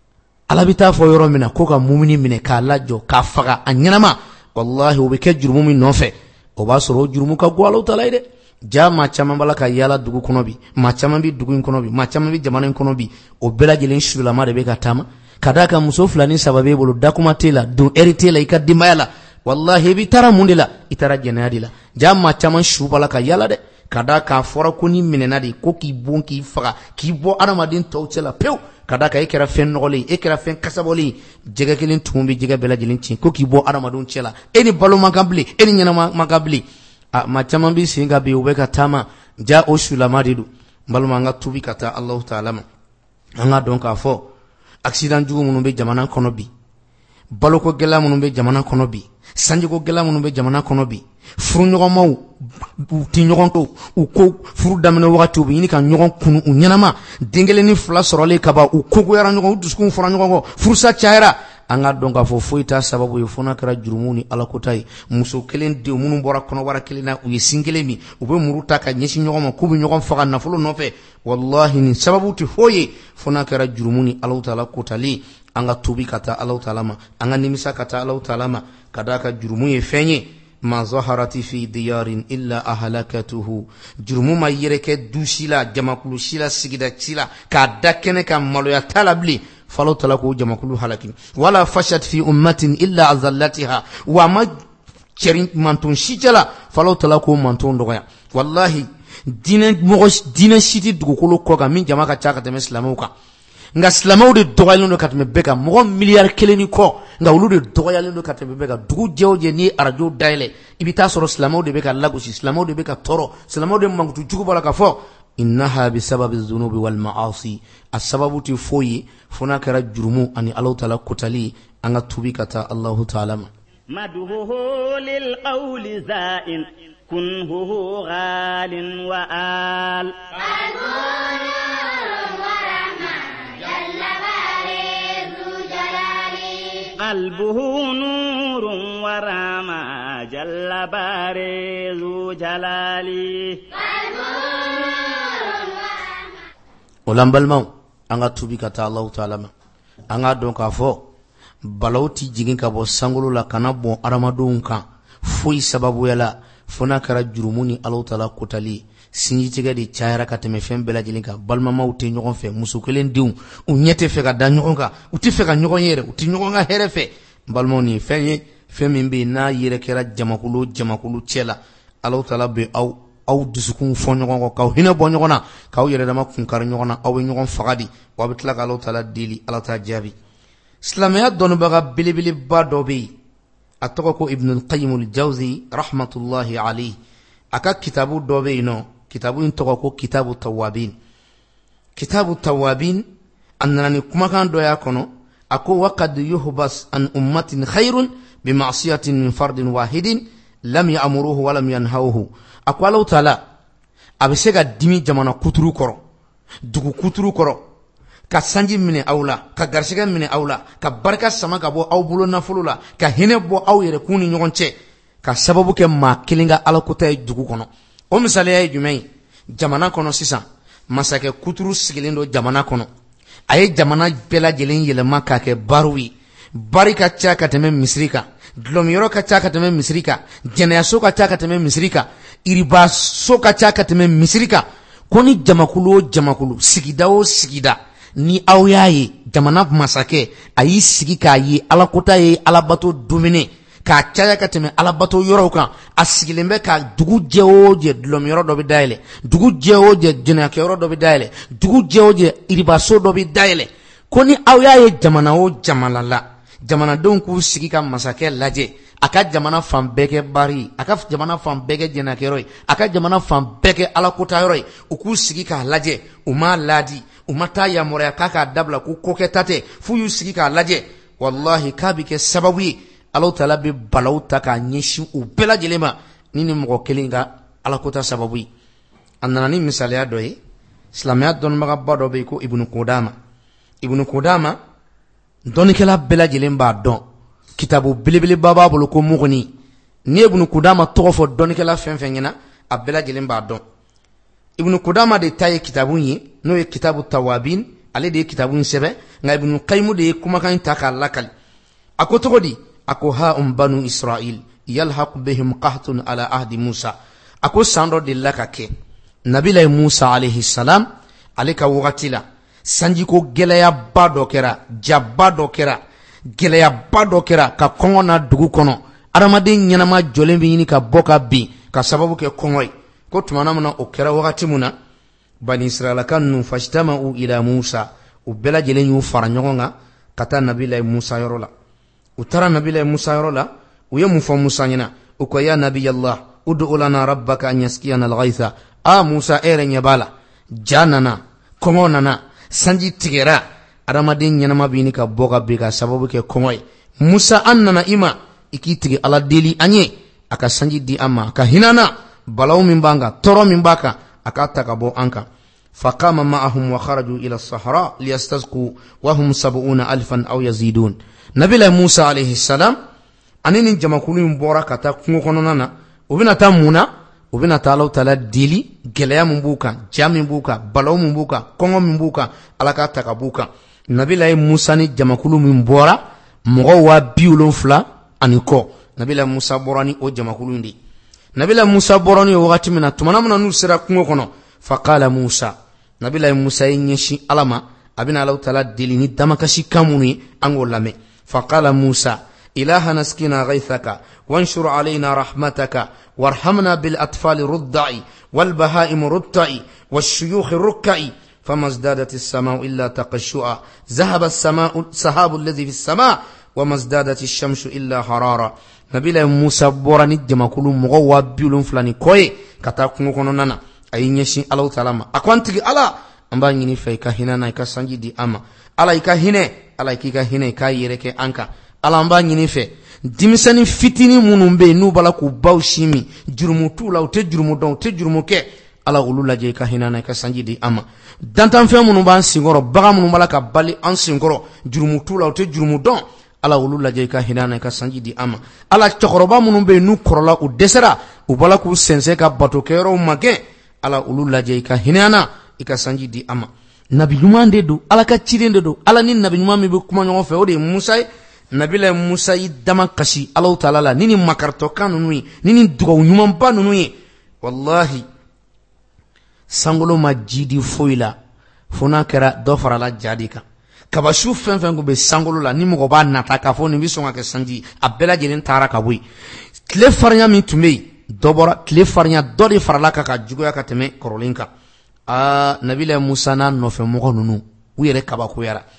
alabita fo yoro mina ko ka mumini mine ka lajo ka faga anyama wallahi ubi ke jurumu min nofe o ba soro jurumu ka go Allah taala ide ja ma chama bala ka yala dugu kono bi ma chama bi dugu kono bi ma chama bi jamana kono bi o bela jelen shula ma de be ka tama kadaka muso fulani sababe bolo dakuma tela do eritela ikaddi mayala wallahi bi tara mundila itara jenadila ja ma chama shu bala ka yala de kadaka fora kuni minenadi ko ki bon ki faga ki bo aramadin tawcela pew kadaka ekera fen nogoli ekera fen kasaboli jega kelen tumbi jega bela jelen cin ko ki bo aramadun cela eni balo magabli eni nyana magabli a ma chama bi singa bi ubeka tama ja o shulama didu balma nga tubi kata Allah taala ma anga donc afo accident jugu munun be jamana kono bi baloko gela munun be jamana kono bi sanjigo gela munun be jamana kono bi furu nyogon maw ti nyogon to u ko furu damene wakati bi ni kan nyogon kunu u nyanama dingele ni fula sorole kaba u ko go yara nyogon duskun fura nyogon ko furu sa chaira anga donga fo foita sababu yofona kara jurumuni alakotai muso kelen de munun bora kono wara kelena u yesingele mi u be muruta ka nyeshi nyogon ma kubi nyogon faga na fulo nofe wallahi ni sababu ti foye fona kara jurumuni Allah taala kotali anga tubi kata Allah taala ma anga nimisa kata Allah taala ma kadaka jurumu ye fenye ma zaharati fi diyarin illa ahlakatuhu jurumu ma yereke dushila jamakulu shila sigida chila ka dakene ka maloya talabli falo talako jamakulu halaki wala fashat fi ummatin illa azallatiha wa ma cherin mantun shijala falo talako mantun doya wallahi dinen mogo dinen shiti dugukolo ko ga min jama ka chaka teme islamu ka nga slamaw de doyalendo katme beka mo milliard keleni ko nga wulu de doyalendo katme beka dugu jewje ni arajo daile ibita soro slamaw de beka lagosi slamaw de beka toro slamaw de mangutu jugu bala ka fo innaha bisababi dhunubi wal ma'asi as-sababu ti foyi funa kara jurumu ani Allah taala kutali anga tubi kata Allah taala madhuhu lil qawli za'in kunhu ghalin wa al قلبه نور ورما جل بارز جلالي ولم بالمو anga tubi kata Allah taala anga don ka fo balauti jigin ka bo sangulu la kana bo aramadun kan foi sababu yala fona kara jurumuni Allah taala kutali sinji tiga di chaira ka teme fem bela jilinka balma mawte nyogon fe musukelen diu u nyete fe ka da nyogon ka uti fe ka nyogon yere uti nyogon ga here fe balmo ni fenye femimbe na yere kera jamakulu jamakulu chela Allah taala be aw aw dusukun fo nyogon ko kaw hina bo nyogona kaw yere dama kun kar nyogona aw nyogon fagadi wa bitla ka Allah taala dili Allah taala jabi islamiyat donu baga bilibili ba dobi atoko ko ibn al-qayyim al-jawzi rahmatullahi alayhi aka kitabu dobe ino kitabu intoko ko kitabu tawabin kitabu tawabin annani kuma kan doya kono ako waqad yuhbas an ummatin khairun bi ma'siyatin min fardin wahidin lam ya'muruhu wa lam yanhawhu ako Allah taala abisega dimi jamana kuturu koro dugu kuturu koro ka sanji mine awla ka garsega mine awla ka barka sama ka bo aw bulo nafulula ka hine bo aw yere kuni nyogonche ka sababu ke ma kilinga alakota dugu kono o misale ay jumay jamana kono sisan masake kuturu sigilindo jamana kono ay jamana bela jelen yelema ka ke barwi barika cha ka teme misrika dlomiro ka cha ka teme misrika jeneyaso ka cha ka teme misrika iriba so ka cha ka teme misrika koni jamakulu jamakulu sigidao sigida ni awyaye jamana masake ayi sigika yi alakota yi alabato domine ka caya ka teme alabato yoro kan asigilembe ka dugu jewo je dlom yoro do bi daile dugu jewo je jena ke yoro do bi daile dugu jewo je iribaso do bi daile koni awyaye jamana o jamala la jamana don ku sigika masake laje aka jamana fan beke bari aka jamana fan beke jena ke yoro aka jamana fan beke alakota yoro uku sigika laje uma ladi umata ya moraya kaka dabla ku koketate fuyu sigika laje wallahi kabike sababu Allah taala be balauta ka nyeshi u bela jelema nini mo kelinga alakota sababu annani misali adoy islamiyat don maga bado be ko ibnu qudama ibnu qudama don kala bela jelemba don kitabu bilibili baba bolo ko mugni ni ibnu qudama tofo don kala fenfengena abela jelemba don ibnu qudama de taye kitabu yi no ye kitabu tawabin ale de kitabu sebe nga ibnu qayyim de kuma kan taka lakal akotogodi ako ha um banu israil yalhaq bihim qahtun ala ahdi musa ako sando de lakake nabila musa alayhi salam alika wakatila sanji ko geleya bado kera jabado kera geleya bado kera ka kongona dugu kono aramade nyanama jolembi ni ka boka bi ka sababu ke kongoy ko tumana muna o kera wakati muna bani israila kanu fashtama'u ila musa ubela jelenyu faranyoga kata nabila musa yorola utara nabila musa yorola uye mufa musa nyina uko ya nabi allah ud'u lana rabbaka an yaskiyana al-ghaytha a musa ere nyabala janana kongonana sanji tigera aramade nyanama bini ka boka bi ka sababu ke kongoy musa annana ima ikitigi ala deli anye aka sanji di ama ka hinana balaw min banga toro min baka akata kabo anka faqama ma'ahum wa kharaju ila as-sahara liyastazqu wa hum sab'una alfan aw yazidun nabila musa alayhi salam anini jamakulu mbora kata kungo kononana ubina ta muna ubina ta Allah taala dili geleya mbuka jami mbuka balaw mbuka kongo mbuka alakata kabuka nabila musa ni jamakulu mbora mgo wa biulon fla aniko nabila musa borani o jamakulu ndi nabila musa boroni wakati mina tumana muna nusira kungo kono faqala musa nabila musa yenyeshi alama abina Allah taala dili ni damakashi kamuni angolame faqala musa ilaha naskina ghaythaka wanshur alayna rahmataka warhamna bil atfal rudda'i wal bahaim rudda'i wash shuyukh ruk'i فما ازدادت السماء إلا تقشعا ذهب السماء السحاب الذي في السماء وما ازدادت الشمس إلا حرارا نبيل موسى بوراني جماكولو مغوا بيولون فلاني كوي كتا كونو نانا أي نيشين الله تعالى أكوانتي الله أمبا نيني فايكا هنا نايكا سانجي دي أما الله يكا هنا الله يكا هنا يكا يريكي أنكا الله أمبا نيني فاي dimisani fitini munun be nu bala ku bawshimi jurumu tula o te jurumu don te jurumu ke ala ulu laje ka hinana ka sanji di ama dantan fe munun ban singoro baga munun bala ka bali an singoro jurumu tula o te jurumu don ala ulu laje ka hinana ka sanji di ama ala chokoroba munun be nu korola u desera u bala ku sense ka batokero mage ala ulu laje ka hinana ika sanji di ama nabi nyumande do ala ka chirende do ala ni nabi nyumami be kuma nyon fe o de Musa nabila Musa yi dama kasi Allah Ta'ala la nini makarto kanu nui nini dugaw nyuman ba nui wallahi sangolo majidi foila fona kera do farala jadika kabashu fen fen go be sangolo la ni mo ba nataka fo ni bisonga ke sanji abela jelen tara ka bui kle farnya mi tumei dobora kle farnya dori farala ka ka jugo ya ka teme korolinka a nabila Musa na no fe mo nunu uyere kaba ko yara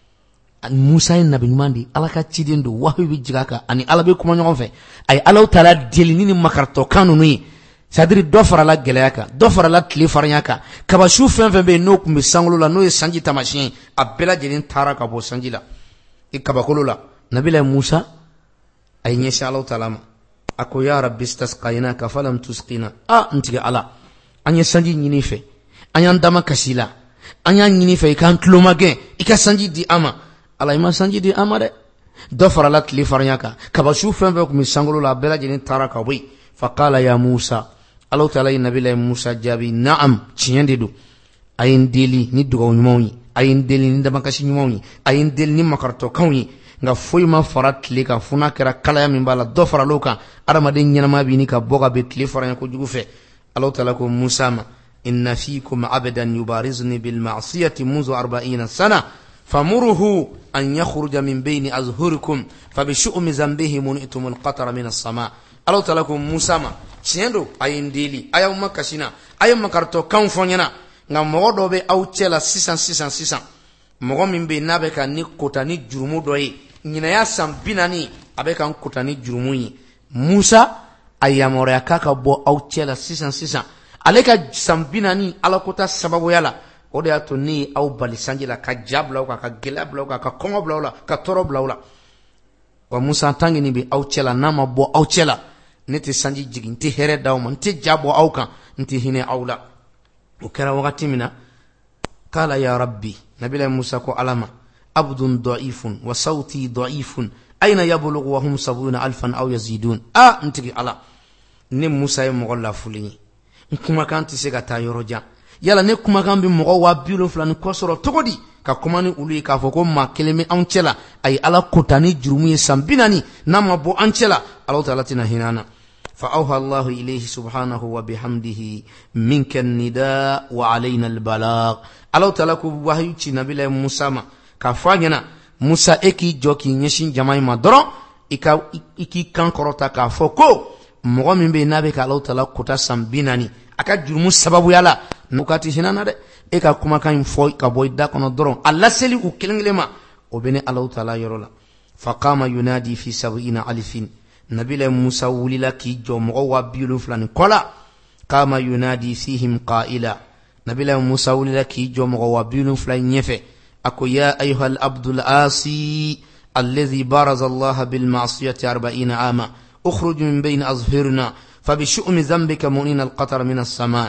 Musa yin nabi nyumandi ala ka cidin do wahyu bi jigaka ani ala be kuma nyon fe ay Allah Ta'ala delini ni makarto kanu ni sadiri do fara la gelaka do fara la tli faranyaka kaba shu fen fen be no kumbi sangolo la no ye sanji tamashin abela jelin tara ka bo sanji la ikaba kolula nabi la Musa ay nyesha Allah Ta'ala ako ya rabbi istasqayna ka falam tusqina a ntiga ala anya sanji nyini fe anya ndama kasila anya nyini fe kan tlomage ika sanji di ama ala ima sanji di amade do farala tli farnyaka kabashu fembe ko mi sangolo la bela jeni taraka wi faqala ya Musa Allah Ta'ala nabi la Musa jabi na'am chiyende do ayin deli ni dugo nyumawni ayin deli ni dama kashi nyumawni ayin deli ni makarto kawni nga foy ma farat li ka funa kera kala ya min bala do faralo ka arama de nyana ma bi ni ka boga be tli farnya ko jugu fe Allah Ta'ala ko Musa ma inna fikum abadan yubarizni bil ma'siyati munzu arba'ina sana فمره أن يخرج من بين أظهركم فبشؤم ذنبه منئتم القطر من السماء الله تلكم موسى ما شندو أين ديلي أيام ما كشنا أيام ما كرتو كم فنينا ngam mo do be aw cela six six six mo min be nabe kan ni kotani jurumu doyi nyina ya sam binani abe kan kotani jurumu yi Musa ayamore akaka bo aw cela six six aleka sam binani ala kota sababu yala o de ato ni aw bali sanji la ka jabla ka ka gelabla ka ka kongobla la ka torobla la wa Musa tangi ni bi aw cela nama bo aw cela neti sanji jigi nti here dawma nti jabo aw kan nti hine awla o kera wakati mina kala ya rabbi nabila Musa ko alama abdun da'ifun wa sauti da'ifun aina yablughu wa hum sabuna alfan aw yazidun a nti ala ni Musa mo golla fulini kuma kan ti se ga ta yoroja yala ne kuma kan bi mo wa bilu fulani ko soro togodi ka kuma ni ulu ka fo ko ma keleme an cela ay ala kotani jurumu sambinani nama bo an cela Allah Ta'ala tina hinana fa awha Allah ilayhi subhanahu wa bihamdihi minka an-nida wa alayna al-balagh Allah Ta'ala ku wahyu ci nabila Musa ma ka fanyana Musa eki joki nyeshin jamai ma doro ika iki kan korota ka fo ko mo min be nabe ka Allah Ta'ala kota sambinani aka jurumu sababu yala nukati hinana de eka kuma kan fo ka boy da kono doron alla seli u kelenglema o bene Allah Ta'ala yorola faqama yunadi fi sab'ina alifin nabila Musa wulila ki jomo wa biulu fulani kola kama yunadi fihim qaila nabila Musa wulila ki jomo wa biulu fulani nyefe ako ya ayuha abdul asi alladhi baraza Allah bil ma'siyati arba'ina ama ukhruj min bayn azhirna فبشؤم ذنبك منين القطر من السماء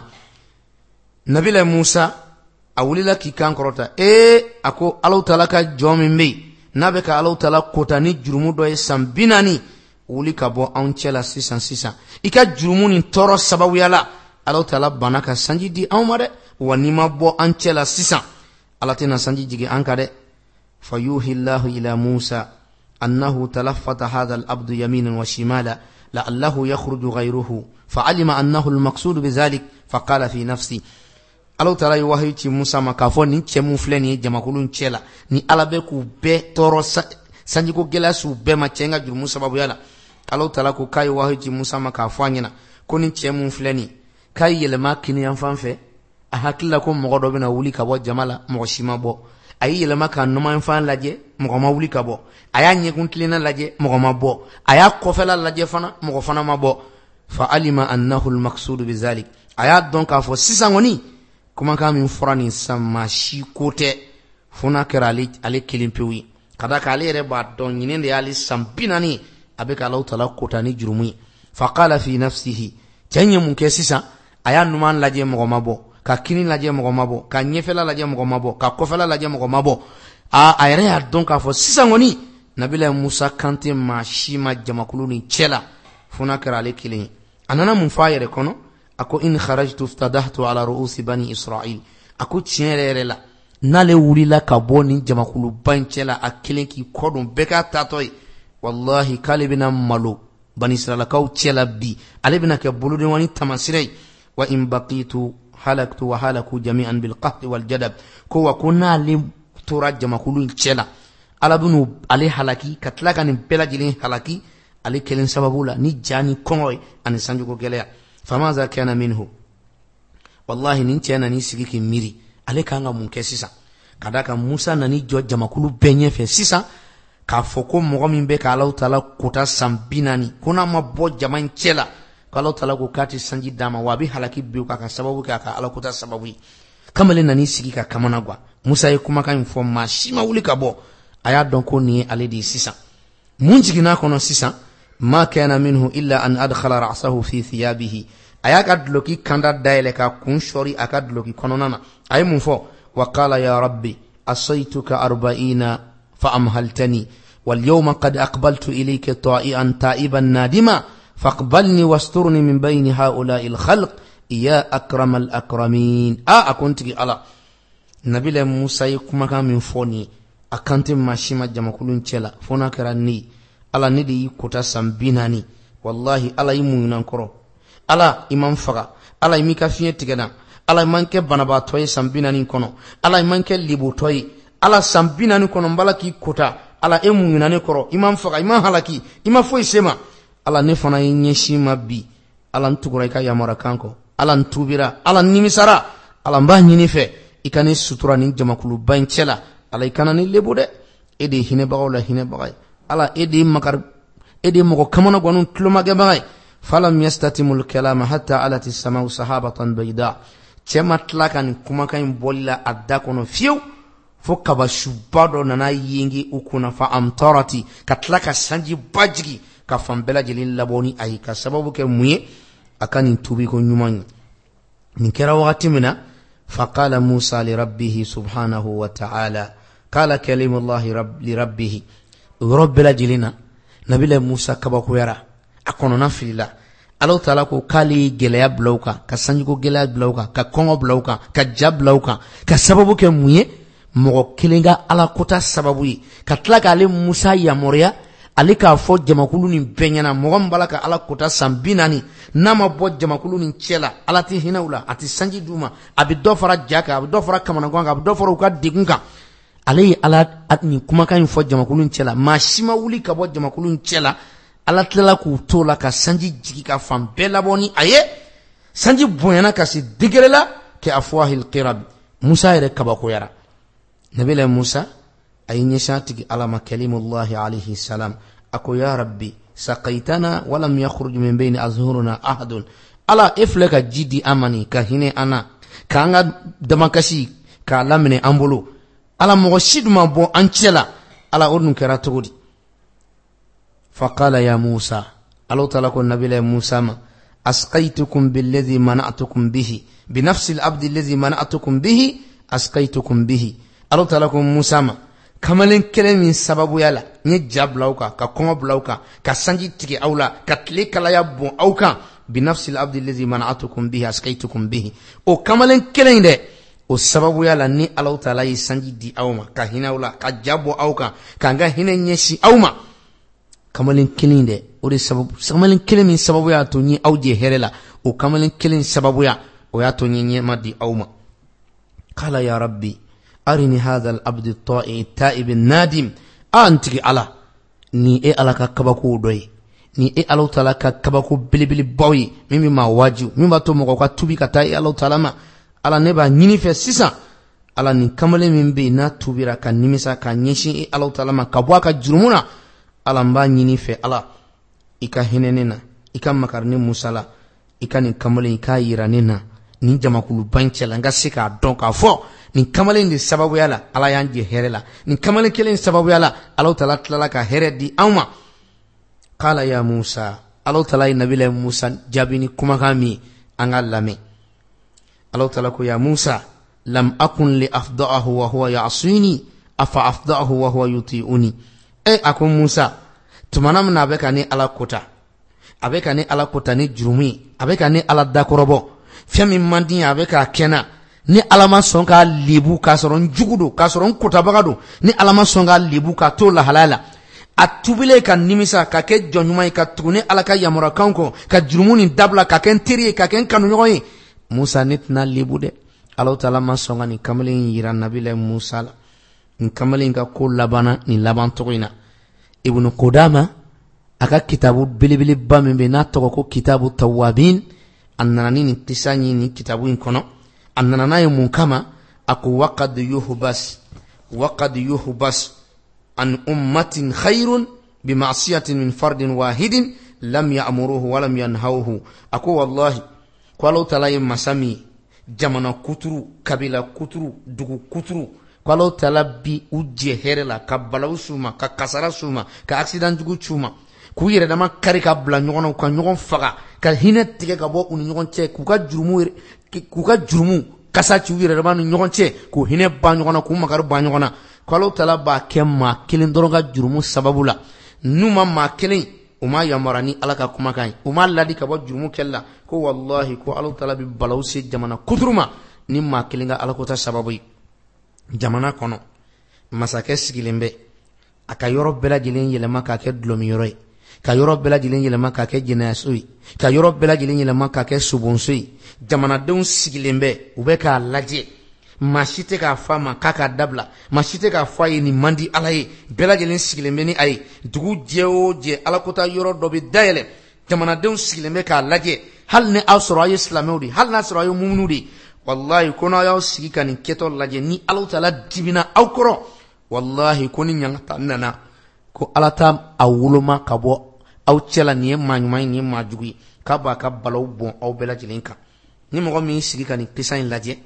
نبي موسى أولي كي كان كروتا إيه أكو الله تعالى كجوم مي نبيك الله تعالى كوتاني جرمو دوي سامبيناني أولي كابو أنشلا سيسان سيسان إكا جرموني تورو سباوي الله الله تعالى باناكا سانجي دي أمره ونما بو أنشلا سيسان الله تنا سانجي جيجي أنكاره فيوحي الله إلى موسى أنه تلفت هذا الأبد يمينا وشمالا لعله يخرج غيره فعلم أنه المقصود بذلك فقال في نفسي الله تعالى يوحي موسى مكافون ني تشمو فلاني جماكولون تشلا ني على بكو بي تورو سانجيكو جلاسو بي ما تشنغا جو موسى بابو يالا الله تعالى كو كاي يوحي موسى مكافونينا كوني تشمو فلاني كاي يلما كيني ينفان في a hakilla ko mɔgɔ dɔ bɛna wuli ka bɔ jama la mɔgɔ si ma bɔ a y'i yɛlɛma ka numan fan lajɛ mɔgɔ ma wuli ka bɔ a y'a ɲɛkun tilenna lajɛ mɔgɔ ma bɔ a y'a kɔfɛla lajɛ fana mɔgɔ fana ma bɔ fa alima annahu al-maqsud bi zalik a y'a dɔn k'a fɔ sisan kɔni kumakan min fɔra nin san maa si ko tɛ fo n'a kɛra ale ale kelen pewu ye ka da kan ale yɛrɛ b'a dɔn ɲinɛ de y'ale san bi naani a bɛ ka Alahu Taala kota ni jurumu ye fa qala fi nafsihi cɛ ye mun kɛ sisan a y'a numan lajɛ mɔgɔ ma bɔ ka kini lajɛ mɔgɔ ma bɔ ka ɲɛfɛla lajɛ mɔgɔ ma bɔ ka kɔfɛla lajɛ mɔgɔ ma bɔ a a yɛrɛ y'a dɔn k'a fɔ sisan kɔni Nabila Musa kan tɛ maa si ma jamakulu ni cɛ la fo n'a kɛra ale kelen ye a nana mun fɔ a yɛrɛ kɔnɔ a ko in kharajtu ftadahtu ala ru'usi bani Israil a ko tiɲɛ yɛrɛ yɛrɛ la n'ale wulila ka bɔ nin jamakuluba in cɛ la a kelen k'i kɔ don bɛɛ k'a taatɔ ye wallahi k'ale bɛna malo bani Israilakaw cɛ la bi ale bɛna kɛ bolodenwani tamasira ye wa in baqitu halaktu wa halaku jami'an bil qahri wal jadab ko wa ko n'ale tora jamakulu in cɛ la ala bɛna ale halaki ka tila ka nin bɛɛ lajɛlen halaki ale kelen sababu la ni ja ni kɔngɔ ye ani sanjugu gɛlɛya famaza kana minhu wallahi nin cɛ nani sigi k'i miiri ale kan ka mun kɛ sisan ka da kan Musa nani jɔ jamakulu bɛɛ ɲɛfɛ sisan k'a fɔ ko mɔgɔ min bɛ ka Alahu Taala kota san bi naani ko n'a ma bɔ jama in cɛ la ko Alahu Taala ko k'a tɛ sanji d'a ma wa a bɛ halaki bin k'a ka sababu kɛ a ka Ala kota sababu ye kamalen nani sigi ka kamana gan Musa ye kumakan in fɔ maa si ma wuli ka bɔ a y'a dɔn ko nin ye ale de ye sisan mun jiginna kɔnɔ sisan ma kana minhu illa an adkhala ra'sahu fi thiyabihi a y'a ka duloki kanda dayɛlɛ ka kun sɔri a ka duloki kɔnɔna na a ye mun fɔ wa qala ya rabbi asaytuka arba'ina fa amhaltani wal yawma qad aqbaltu ilayka ta'ian ta'iban nadima faqbalni wasturni min bayni ha'ula'i al khalq ya akramal akramin a akuntigi ala nabila Musa ye kumakan min fɔ ni a kante mashima jamakulun cɛla fo n'a kɛra ni ala ne de y'i kota san bi naani wallahi ala y'i muɲunan kɔrɔ ala i man faga ala i m'i ka fiɲɛ tigɛna ala i man kɛ banabaatɔ ye san bi naani kɔnɔ ala i man kɛ libotɔ ye ala san bi naani kɔnɔ n bala k'i kota ala e muɲunan ne kɔrɔ i man faga i man halaki i ma foyi se ma ala ne fana ye ɲɛsin ma bi ala n tugura i ka yamara kan kɔ ala n tubira ala n nimisara ala n b'a ɲini fɛ i ka ne sutura ni jamakuluba in cɛ la ala i kana ne lebo dɛ e de ye hinɛbagaw la hinɛbaga ye ala e de ye makar e de ye mɔgɔ kamana ganu tulomagɛbaga ye falam yastatimul kalama hatta alati samau sahabatan bayda cɛ ma tila ka nin kumakan in bɔli la a da kɔnɔ fiyewu fo kabasuba dɔ nana yengi u kunna fa amtarati ka tila ka sanjiba jigi ka fan bɛɛ lajɛlen labɔ ni a ye ka sababu kɛ mun ye a ka nin tubi ko ɲuman ye nin kɛra wagati min na faqala Musa li rabbihi subhanahu wa ta'ala qala kalimullahi li rabbihi yɔrɔ bɛɛ lajɛlen na nabila Musa kabakoyara a kɔnɔna filila Alahu Taala ko k'ale gɛlɛya bila u kan ka sanjiko gɛlɛya bila u kan ka kɔngɔ bila u kan ka ja bila u kan ka sababu kɛ mun ye mɔgɔ kelen ka Ala kota sababu ye ka tila k'ale Musa yamaruya ale k'a fɔ jamakulu nin bɛɛ ɲɛna mɔgɔ min b'ala ka Ala kota san bi naani n'a ma bɔ jamakulu nin cɛ la Ala tɛ hinɛ u la a tɛ sanji d'u ma a bɛ dɔ fara ja kan a bɛ dɔ fara kamanagan kan a bɛ dɔ fara u ka degun kan ale ye Ala nin kumakan in fɔ jamakulu in cɛ la maa si ma wuli ka bɔ jamakulu in cɛ la Ala tilala k'u to la ka sanji jigi ka fan bɛɛ labɔ ni a ye sanji bonyana ka se degré la kɛ afwahil qirab Musa yɛrɛ kabakoyara nabila Musa a ye ɲɛsin a tigi Ala ma kalimullahi alayhi salam a ko ya rabbi saqaitana walam yakhruj min bayni azhurina ahadun Ala e filɛ ka ji di an ma nin ka hinɛ an na k'an ka damakasi k'a laminɛ an bolo Ala mɔgɔ si dun ma bɔ an cɛ la Ala o dun kɛra cogo di faqala ya Musa Alahu Taala ko nabila Musa ma asqaitukum billadhi mana'tukum bihi binafsi al-abdi alladhi mana'tukum bihi asqaitukum bihi Alahu Taala ko Musa ma kamalen kelen min sababu ya la nye ja bila aw kan ka kɔngɔ bila aw kan ka sanji tigɛ aw la ka tile kalaya bɔn aw kan binafsi al-abdi alladhi mana'tukum bihi asqaitukum bihi o kamalen kelen dɛ o sababu ya la ni Alahu Taala ye sanji di aw ma ka hinɛ aw la ka ja bɔ aw kan k'an ka hinɛ ɲɛsin aw ma kamalen kelen dɛ o de sababu kamalen kelen min sababu y'a to ɲɛ aw je hɛrɛ la o kamalen kelen sababu ya o y'a to ɲɛ ɲɛma di aw ma qala ya rabbi arini hadha al-abd at-ta'i at-ta'ib an-nadim antigi Ala ni e Ala ka kabako dɔ ye ni e Alahu Taala ka kabako belebele baw ye min bɛ maa wajibi min b'a to mɔgɔ ka tubi ka taa e Alahu Taala ma ala ne b'a ɲini fɛ sisan ala nin kamalen min bɛ n'a tubira ka nimisa ka ɲɛsin e Alahu Taala ma ka bɔ a ka jurumu na ala n b'a ɲini fɛ ala i ka hinɛ ne na i ka makari ne Musa la i ka nin kamalen i k'a yira ne na nin jamakuluba in cɛla n ka se k'a dɔn k'a fɔ nin kamalen de sababuya la ala y'an jɛ hɛrɛ la nin kamalen kelen sababuya la Alahu Taala tilala ka hɛrɛ di an ma kala ya Musa Alahu Taala ye nabila Musa jaabi ni kumakan min an ka lamɛn Alahu Taala ko ya Musa lam akun li afda'ahu wa huwa ya'sini afa afda'ahu wa huwa yuti'uni e akon Musa tumana min a bɛ ka ni ala kota a bɛ ka ni ala kota ni jurumi a bɛ ka ni ala dakɔrɔbɔ fɛn min man di a bɛ ka kɛna ni ala ma sɔn ka lebu ka sɔrɔ n jugu don ka sɔrɔ n kotabaga don ni ala ma sɔn ka lebu ka to lahalaya la a tubile ka nimisa ka kɛ jɔnɲuman ye ka tugu ni ala ka yamarakanw kɔ ka jurumu nin dabila ka kɛ n teri ye ka kɛ n kanuɲɔgɔn ye Musa ne tɛna lebu dɛ Alahu Taala ma sɔn ka nin kamalen yira nabila Musa la nin kamalen ka ko labana nin laban tɔgɔ in na Ibn Qudama a ka kitabu belebeleba min bɛ n'a tɔgɔ ko kitabu Tawwabin a nana ni nin kisa ɲi nin kitabu in kɔnɔ a nana n'a ye mun kama a ko waqad yuhbas waqad yuhbas an ummatin khayrun bi ma'siyatin min fardin wahidin lam ya'muruhu wa lam yanhawhu a ko wallahi ko Alahu Taala ye masa min jamana kuturu kabila kuturu dugu kuturu ko Alahu Taala bi u jɛ hɛrɛ la ka balawu s'u ma ka kasara s'u ma ka accident jugu c'u ma k'u yɛrɛ dama kari ka bila ɲɔgɔn na ka ɲɔgɔn faga ka hinɛ tigɛ ka bɔ u ni ɲɔgɔn cɛ k'u ka jurumu k'u ka jurumu kasa ci u yɛrɛ dama ni ɲɔgɔn cɛ k'u hinɛ ba ɲɔgɔn na k'u makari ba ɲɔgɔn na ko Alahu Taala b'a kɛ maa kelen dɔrɔn ka jurumu sababu la n'u ma maa kelen u ma yamara ni ala ka kumakan ye u ma ladi ka bɔ jurumu kɛli la ko wallahi ko Alahu Taala bi balawu se jamana kuturu ma ni maa kelen ka alakota sababu ye jamana kɔnɔ masakɛ sigilen bɛ a ka yɔrɔ bɛɛ lajɛlen yɛlɛma k'a kɛ dulɔmiyɔrɔ ye ka yɔrɔ bɛɛ lajɛlen yɛlɛma k'a kɛ jɛnɛyaso ye ka yɔrɔ bɛɛ lajɛlen yɛlɛma k'a kɛ sobonso ye jamanadenw sigilen bɛ u bɛ k'a lajɛ maa si tɛ k'a fɔ a ma k'a k'a dabila maa si tɛ k'a fɔ a ye nin man di ala ye bɛɛ lajɛlen sigilen bɛ ni a ye dugu jɛ o jɛ alakota yɔrɔ dɔ bɛ dayɛlɛ jamanadenw sigilen bɛ k'a lajɛ hali ni aw sɔrɔ a ye silamɛw de hali n'a sɔrɔ a ye mumunu de wallahi ko n'aw y'aw sigi ka nin kɛtɔ lajɛ ni Alahu Taala dibina aw kɔrɔ wallahi ko ni ɲangata nana ko ala t'a a woloma ka bɔ aw cɛla nin ye maa ɲuman ye nin ye maa jugu ye k'a b'a ka balaw bɔn aw bɛɛ lajɛlen kan ni mɔgɔ min sigi ka nin kisa in lajɛ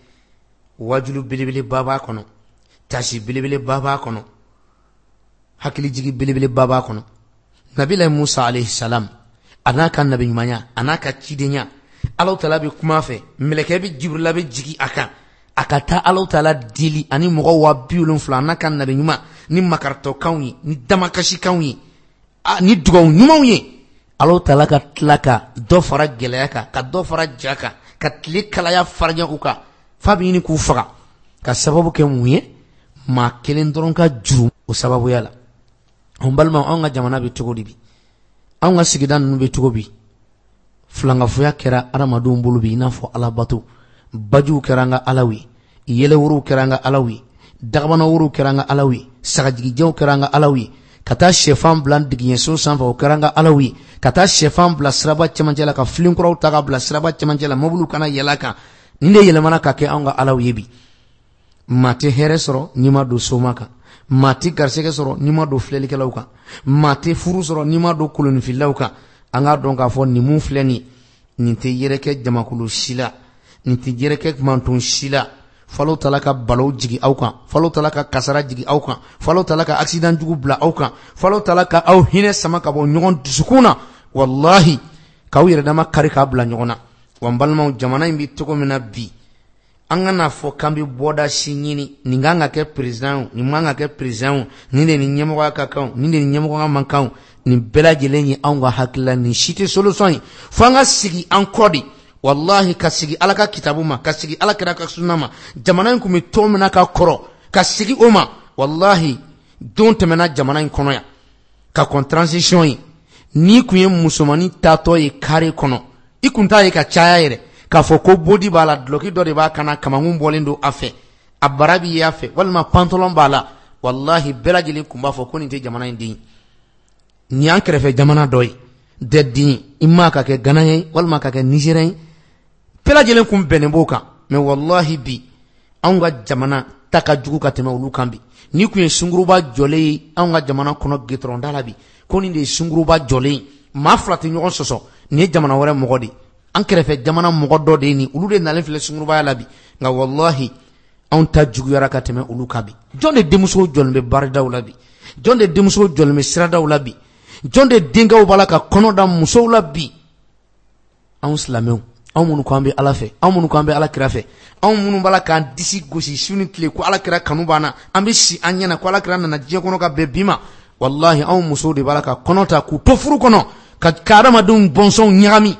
wajulu belebeleba b'a kɔnɔ tasi belebeleba b'a kɔnɔ hakilijigi belebeleba b'a kɔnɔ nabila Musa alayhi salam a n'a ka nabi ɲumanya a n'a ka cidenya Alahu Taala bɛ kuma fɛ mɛlɛkɛ bɛ Jibrila bɛ jigi a kan a ka taa Alahu Taala deli ani mɔgɔ waa bi wolonwula a n'a ka nabi ɲuman ni makaritɔkanw ye ni damakasikanw ye ni dugawu ɲumanw ye Alahu Taala ka tila ka dɔ fara gɛlɛya kan ka dɔ fara ja kan ka tile kalaya farinya u kan f'a bɛ ɲini k'u faga ka sababu kɛ mun ye maa kelen dɔrɔn ka juru o sababuya la an balimaw anw ka jamana bɛ cogo di bi anw ka sigida ninnu bɛ cogo bi filangafoya kɛra adamadenw bolo bi i n'a fɔ alabato bajiw kɛra an ka alaw ye yɛlɛworow kɛra an ka alaw ye dagabanaworow kɛra an ka alaw ye sagajigijɛw kɛra an ka alaw ye ka taa sɛfan bila digiɲɛso sanfɛ o kɛra an ka alaw ye ka taa sɛfan bila siraba cɛmancɛ la ka filenkuraw ta ka bila siraba cɛmancɛ la mobiliw kana yɛlɛ a kan nin de yɛlɛmana ka kɛ an ka alaw ye bi maa tɛ hɛrɛ sɔrɔ n'i ma don soma kan maa tɛ garisɛgɛ sɔrɔ n'i ma don filɛlikɛlaw kan maa tɛ furu sɔrɔ n'i ma don kolonifilaw kan an k'a dɔn k'a fɔ nin mun filɛ nin nin tɛ yɛrɛkɛ jamakulu si la nin tɛ yɛrɛkɛ manton si la f'Alahu Taala ka balaw jigi aw kan f'Alahu Taala ka kasara jigi aw kan f'Alahu Taala ka accident jugu bila aw kan f'Alahu Taala ka aw hinɛ sama ka bɔ ɲɔgɔn dusukun na wallahi k'aw yɛrɛ dama kari k'a bila ɲɔgɔn na wa n balimaw jamana in bɛ cogo min na bi an ka n'a fɔ k'an bɛ bɔda si ɲini nin kan ka kɛ président nin man ka kɛ président nin de nin ɲɛmɔgɔya ka kan nin de nin ɲɛmɔgɔya man kan nin bɛɛ lajɛlen ye anw ka hakilila nin si tɛ solution ye fo an ka sigi an kɔ de wallahi ka sigi ala ka kitabu ma ka sigi ala kira ka sunna ma jamana in kun bɛ tɔn min na ka kɔrɔ ka sigi o ma wallahi don tɛmɛna jamana in kɔnɔ yan ka kɔn transition ye n'i kun ye musomanin taatɔ ye carré kɔnɔ i kun t'a ye ka caya yɛrɛ k'a fɔ ko bodi b'a la duloki dɔ de b'a kana kamankun bɔlen don a fɛ a bara b'i ye a fɛ walima pantalon b'a la wallahi bɛɛ lajɛlen kun b'a fɔ ko nin tɛ jamana in den ye nin y'an kɛrɛfɛ jamana dɔ ye dɛ den i ma ka kɛ Gana ye walima ka kɛ Nigérien ye bɛɛ lajɛlen kun bɛnnen b'o kan mais wallahi bi an ka jamana ta ka jugu ka tɛmɛ olu kan bi ni kun ye sunguruba jɔlen ye an ka jamana kɔnɔ gitɔrɔn da la bi ko nin de ye sunguruba jɔlen ye maa fila tɛ ɲɔgɔn sɔsɔ nin ye jamana wɛrɛ mɔgɔ de an kɛrɛfɛ jamana mɔgɔ dɔ de ye nin olu de nalen filɛ sungurubaya la bi nka wallahi anw ta juguyara ka tɛmɛ olu kan bi jɔn de denmuso jɔlen bɛ baaradaw la bi jɔn de denmuso jɔlen bɛ siradaw la bi jɔn de denkɛw b'a la ka kɔnɔ da musow la bi anw silamɛw anw minnu ko an bɛ ala fɛ anw minnu ko an bɛ ala kira fɛ anw minnu b'a la k'an disi gosi su ni tile ko ala kira kanu b'an na an bɛ si an ɲɛna ko ala kira nana diɲɛ kɔnɔ ka bɛn bi ma wallahi anw musow de b'a la ka kɔnɔ ta k'u to furu kɔnɔ ka ka adamadenw bɔnsɔnw ɲagami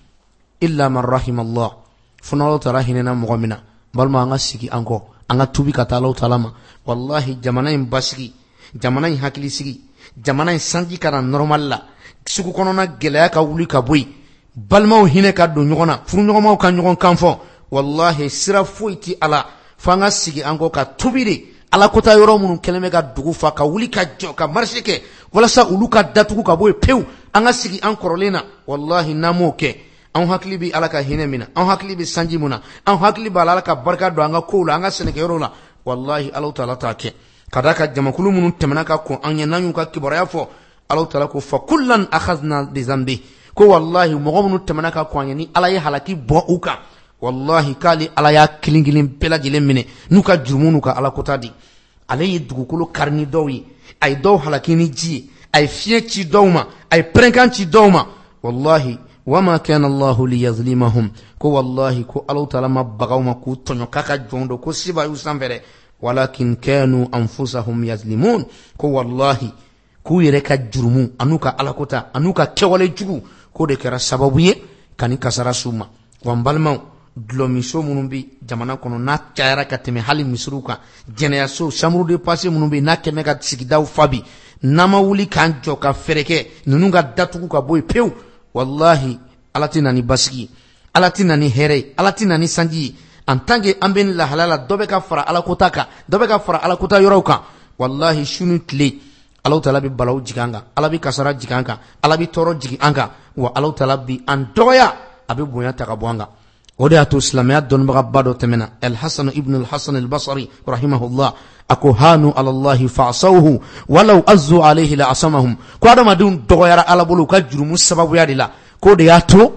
illa man rahimallah fo n'Ala taala hinɛna mɔgɔ min na balima an ka sigi an kɔ an ka tubi ka taa Ala taala ma wallahi jamana in basigi jamana in hakili sigi jamana in sanji kana normal la sugu kɔnɔna gɛlɛya ka wuli ka bɔ yen balimaw hinɛ ka don ɲɔgɔn na furuɲɔgɔnmaw ka ɲɔgɔn kan fɔ wallahi sira foyi ti ala fo an ka sigi an kɔ ka tubi de ala kota yɔrɔ minnu kɛlen bɛ ka dugu fa ka wuli ka jɔ ka marché kɛ walasa olu ka datugu ka bɔ yen pewu an ka sigi an kɔrɔlen na wallahi n'an m'o kɛ an hakili bɛ ala ka hinɛ min na an hakili bɛ sanji mun na an hakili b'a la ala ka barika don an ka kow la an ka sɛnɛkɛyɔrɔw la wallahi ala taala t'a kɛ ka da ka jamakulu minnu tɛmɛna ka kɔn an ɲɛ n'an y'u ka kibaruya fɔ ala taala ko fa kullan akhadna bi zambi ko wallahi mɔgɔ minnu tɛmɛna ka kɔn an ɲɛ ni ala ye halaki bɔ u kan wallahi k'ale ala y'a kelen kelen bɛɛ lajɛlen minɛ n'u ka jurumu n'u ka ala kota di ale ye dugukolo kari ni dɔw ye a ye dɔw halaki ni ji ye a ye fiɲɛ ci dɔw ma a ye pɛrɛnkan ci dɔw ma wallahi wama kana Allahu liyazlimahum ko wallahi ko ala taala ma bagaw ma k'u tɔɲɔ k'a ka jɔn do ko siba y'u sanfɛ dɛ walakin kanu anfusahum yazlimun ko wallahi k'u yɛrɛ ka jurumu an'u ka ala kota an'u ka kɛwale jugu ko de kɛra sababu ye ka ni kasara s'u ma wa n balimaw dulɔmiso minnu bɛ jamana kɔnɔ n'a cayara ka tɛmɛ hali misiriw kan jɛnɛyaso chambre de passe minnu bɛ n'a kɛmɛ ka sigidaw fa bi n'an ma wuli k'an jɔ ka fɛrɛ kɛ ninnu ka datugu ka bɔ yen pewu wallahi ala tɛ na ni basigi ala tɛ na ni hɛrɛ ye ala tɛ na ni sanji ye en tant que an bɛ nin lahalaya la dɔ bɛ ka fara ala kota kan dɔ bɛ ka fara ala kota yɔrɔw kan wallahi su ni tile ala taala bɛ balaw jigin an kan ala bɛ kasara jigin an kan ala bɛ tɔɔrɔ jigin an kan wa ala taala bɛ an dɔgɔya a bɛ bonya ta ka bɔ an kan o de y'a to silamɛya dɔnnibagaba dɔ tɛmɛna al-Hasan ibn al-Hasan al-Basri rahimahullah a ko hanu ala allahi fa'asawhu walaw azzu alayhi la asamahum ko adamadenw dɔgɔyara ala bolo ka jurumu sababuya de la ko de y'a to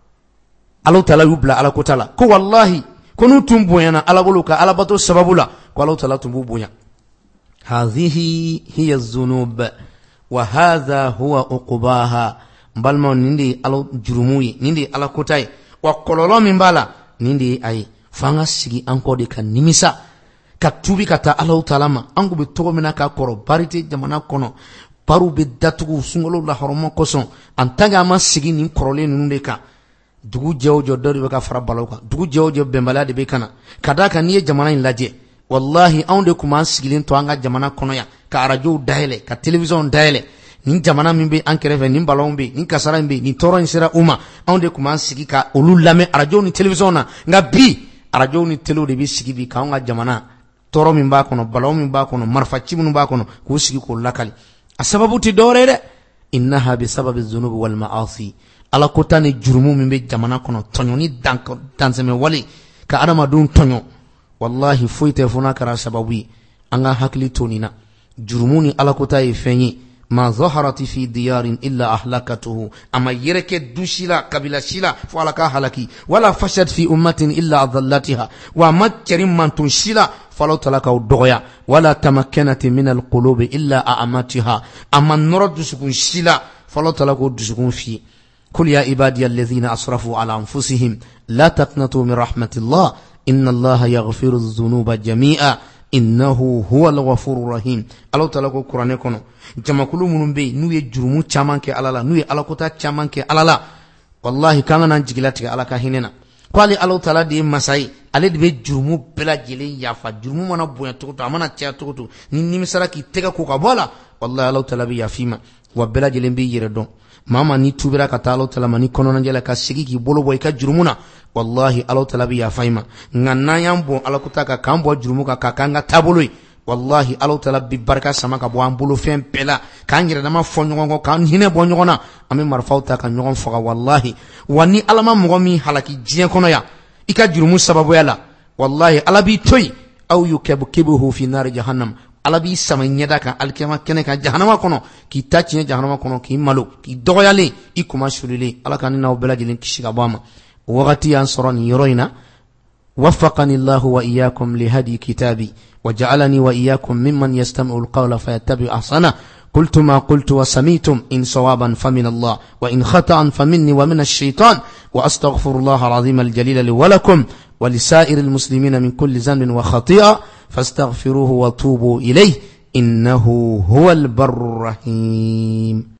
ala taala y'u bila ala kota la ko wallahi ko n'u tun bonyana ala bolo ka alabato sababu la ko ala taala tun b'u bonya hadhihi hiya az-zunub wa hadha huwa uqbaha balma nin de ala jurumu ye nin de ala kota ye wa kɔlɔlɔ min b'a la nin de ye a ye f'an ka sigi an kɔ de ka nimisa ka tubi ka taa ala taala ma an kun bɛ tɔgɔ min na k'a kɔrɔ bari tɛ jamana kɔnɔ barow bɛ datugu sunkalo lahɔrɔma kosɔn en tant que an ma sigi nin kɔrɔlen ninnu de kan dugu jɛ o jɛ dɔ de bɛ ka fara balaw kan dugu jɛ o jɛ bɛnbaliya de bɛ ka na ka d'a kan n'i ye jamana in lajɛ wallahi anw de tun b'an sigilen to an ka jamana kɔnɔ yan ka arajow dayɛlɛ ka television dayɛlɛ nin jamana min bɛ an kɛrɛfɛ nin balaw bɛ nin kasara in bɛ nin tɔɔrɔ in sera u ma anw de tun b'an sigi ka olu lamɛn arajow ni television na nka bi arajow ni telew de bɛ sigi bi k'anw ka jamana tɔɔrɔ min b'a kɔnɔ balaw min b'a kɔnɔ marifa ci minnu b'a kɔnɔ k'u sigi k'o lakali a sababu tɛ dɔwɛrɛ ye dɛ innaha bisababi zunubi wal ma'asi ala kota ni jurumu min bɛ jamana kɔnɔ tɔɲɔ ni dansɛmɛ wale ka adamadenw tɔɲɔ wallahi foyi tɛ fo n'a kɛra sababu ye an ka hakili to nin na jurumu ni ala kota ye fɛn ye ma zaharati fi diyarin illa ahlakatuhu ama yɛrɛkɛ du si la kabila si la fo ala ka halaki wala fashat fi ummatin illa adallatiha wa ma cɛri mantun si la fo ala taala k'aw dɔgɔya wala tamakkanati min alqulubi illa a'amatiha ama nɔrɔ dusukun si la fo ala taala k'o dusukun fiyɛ قل يا عبادي الذين أسرفوا على أنفسهم لا تقنطوا من رحمة الله إن الله يغفر الذنوب جميعا إنه هو الغفور الرحيم الله تعالى ko Qur'an kono jamakulu munun be nu ye jurumu caman kɛ ala la nu ye alakota caman kɛ ala la wallahi kan nan jigila tigɛ ala ka hinɛna ko ale Allah taala de masai ale de be jurumu bɛɛ lajɛlen yafa jurumu mana bonya cogo to a mana caya cogo to ni nimisara k'i tɛgɛ ko ka bɔ la wallahi Allah taala be yafima wa bɛɛ lajɛlen be yɛrɛ dɔn mama ni tubira ka taa Allah taala ma ni kɔnɔna jɛla ka sigi k'i bolo bɔ i ka jurumu na wallahi Allah taala be yafaima nka n'an y'an bɔn ala kota kan k'an bɔ jurumu kan ka k'an ka taabolo ye wallahi Allah taala bi barika sama ka bɔ an bolo fɛn bɛɛ la k'an yɛrɛ dama fɔ ɲɔgɔn kɔ k'an hinɛ bɔ ɲɔgɔn na an bɛ marifaw ta ka ɲɔgɔn faga wallahi wa ni ala ma mɔgɔ min halaki diɲɛ kɔnɔ yan ika jurumu sababu yala wallahi alabi toy aw yukabkibuhu fi nar jahannam alabi samanyada kan alkiyama kene kan jahannama kono ki tachi jahannama kono ki malo ki doyale ikuma shulile alaka ni na obela jilin kishiga bama wagati ansorani yoroina وفقني الله وإياكم لهدي كتابي وجعلني وإياكم ممن يستمع القول فيتبع أحسنه قلت ما قلت وسميتم إن صوابا فمن الله وإن خطأ فمني ومن الشيطان وأستغفر الله العظيم الجليل لي ولكم ولسائر المسلمين من كل ذنب وخطيئة فاستغفروه وتوبوا إليه إنه هو البر الرحيم.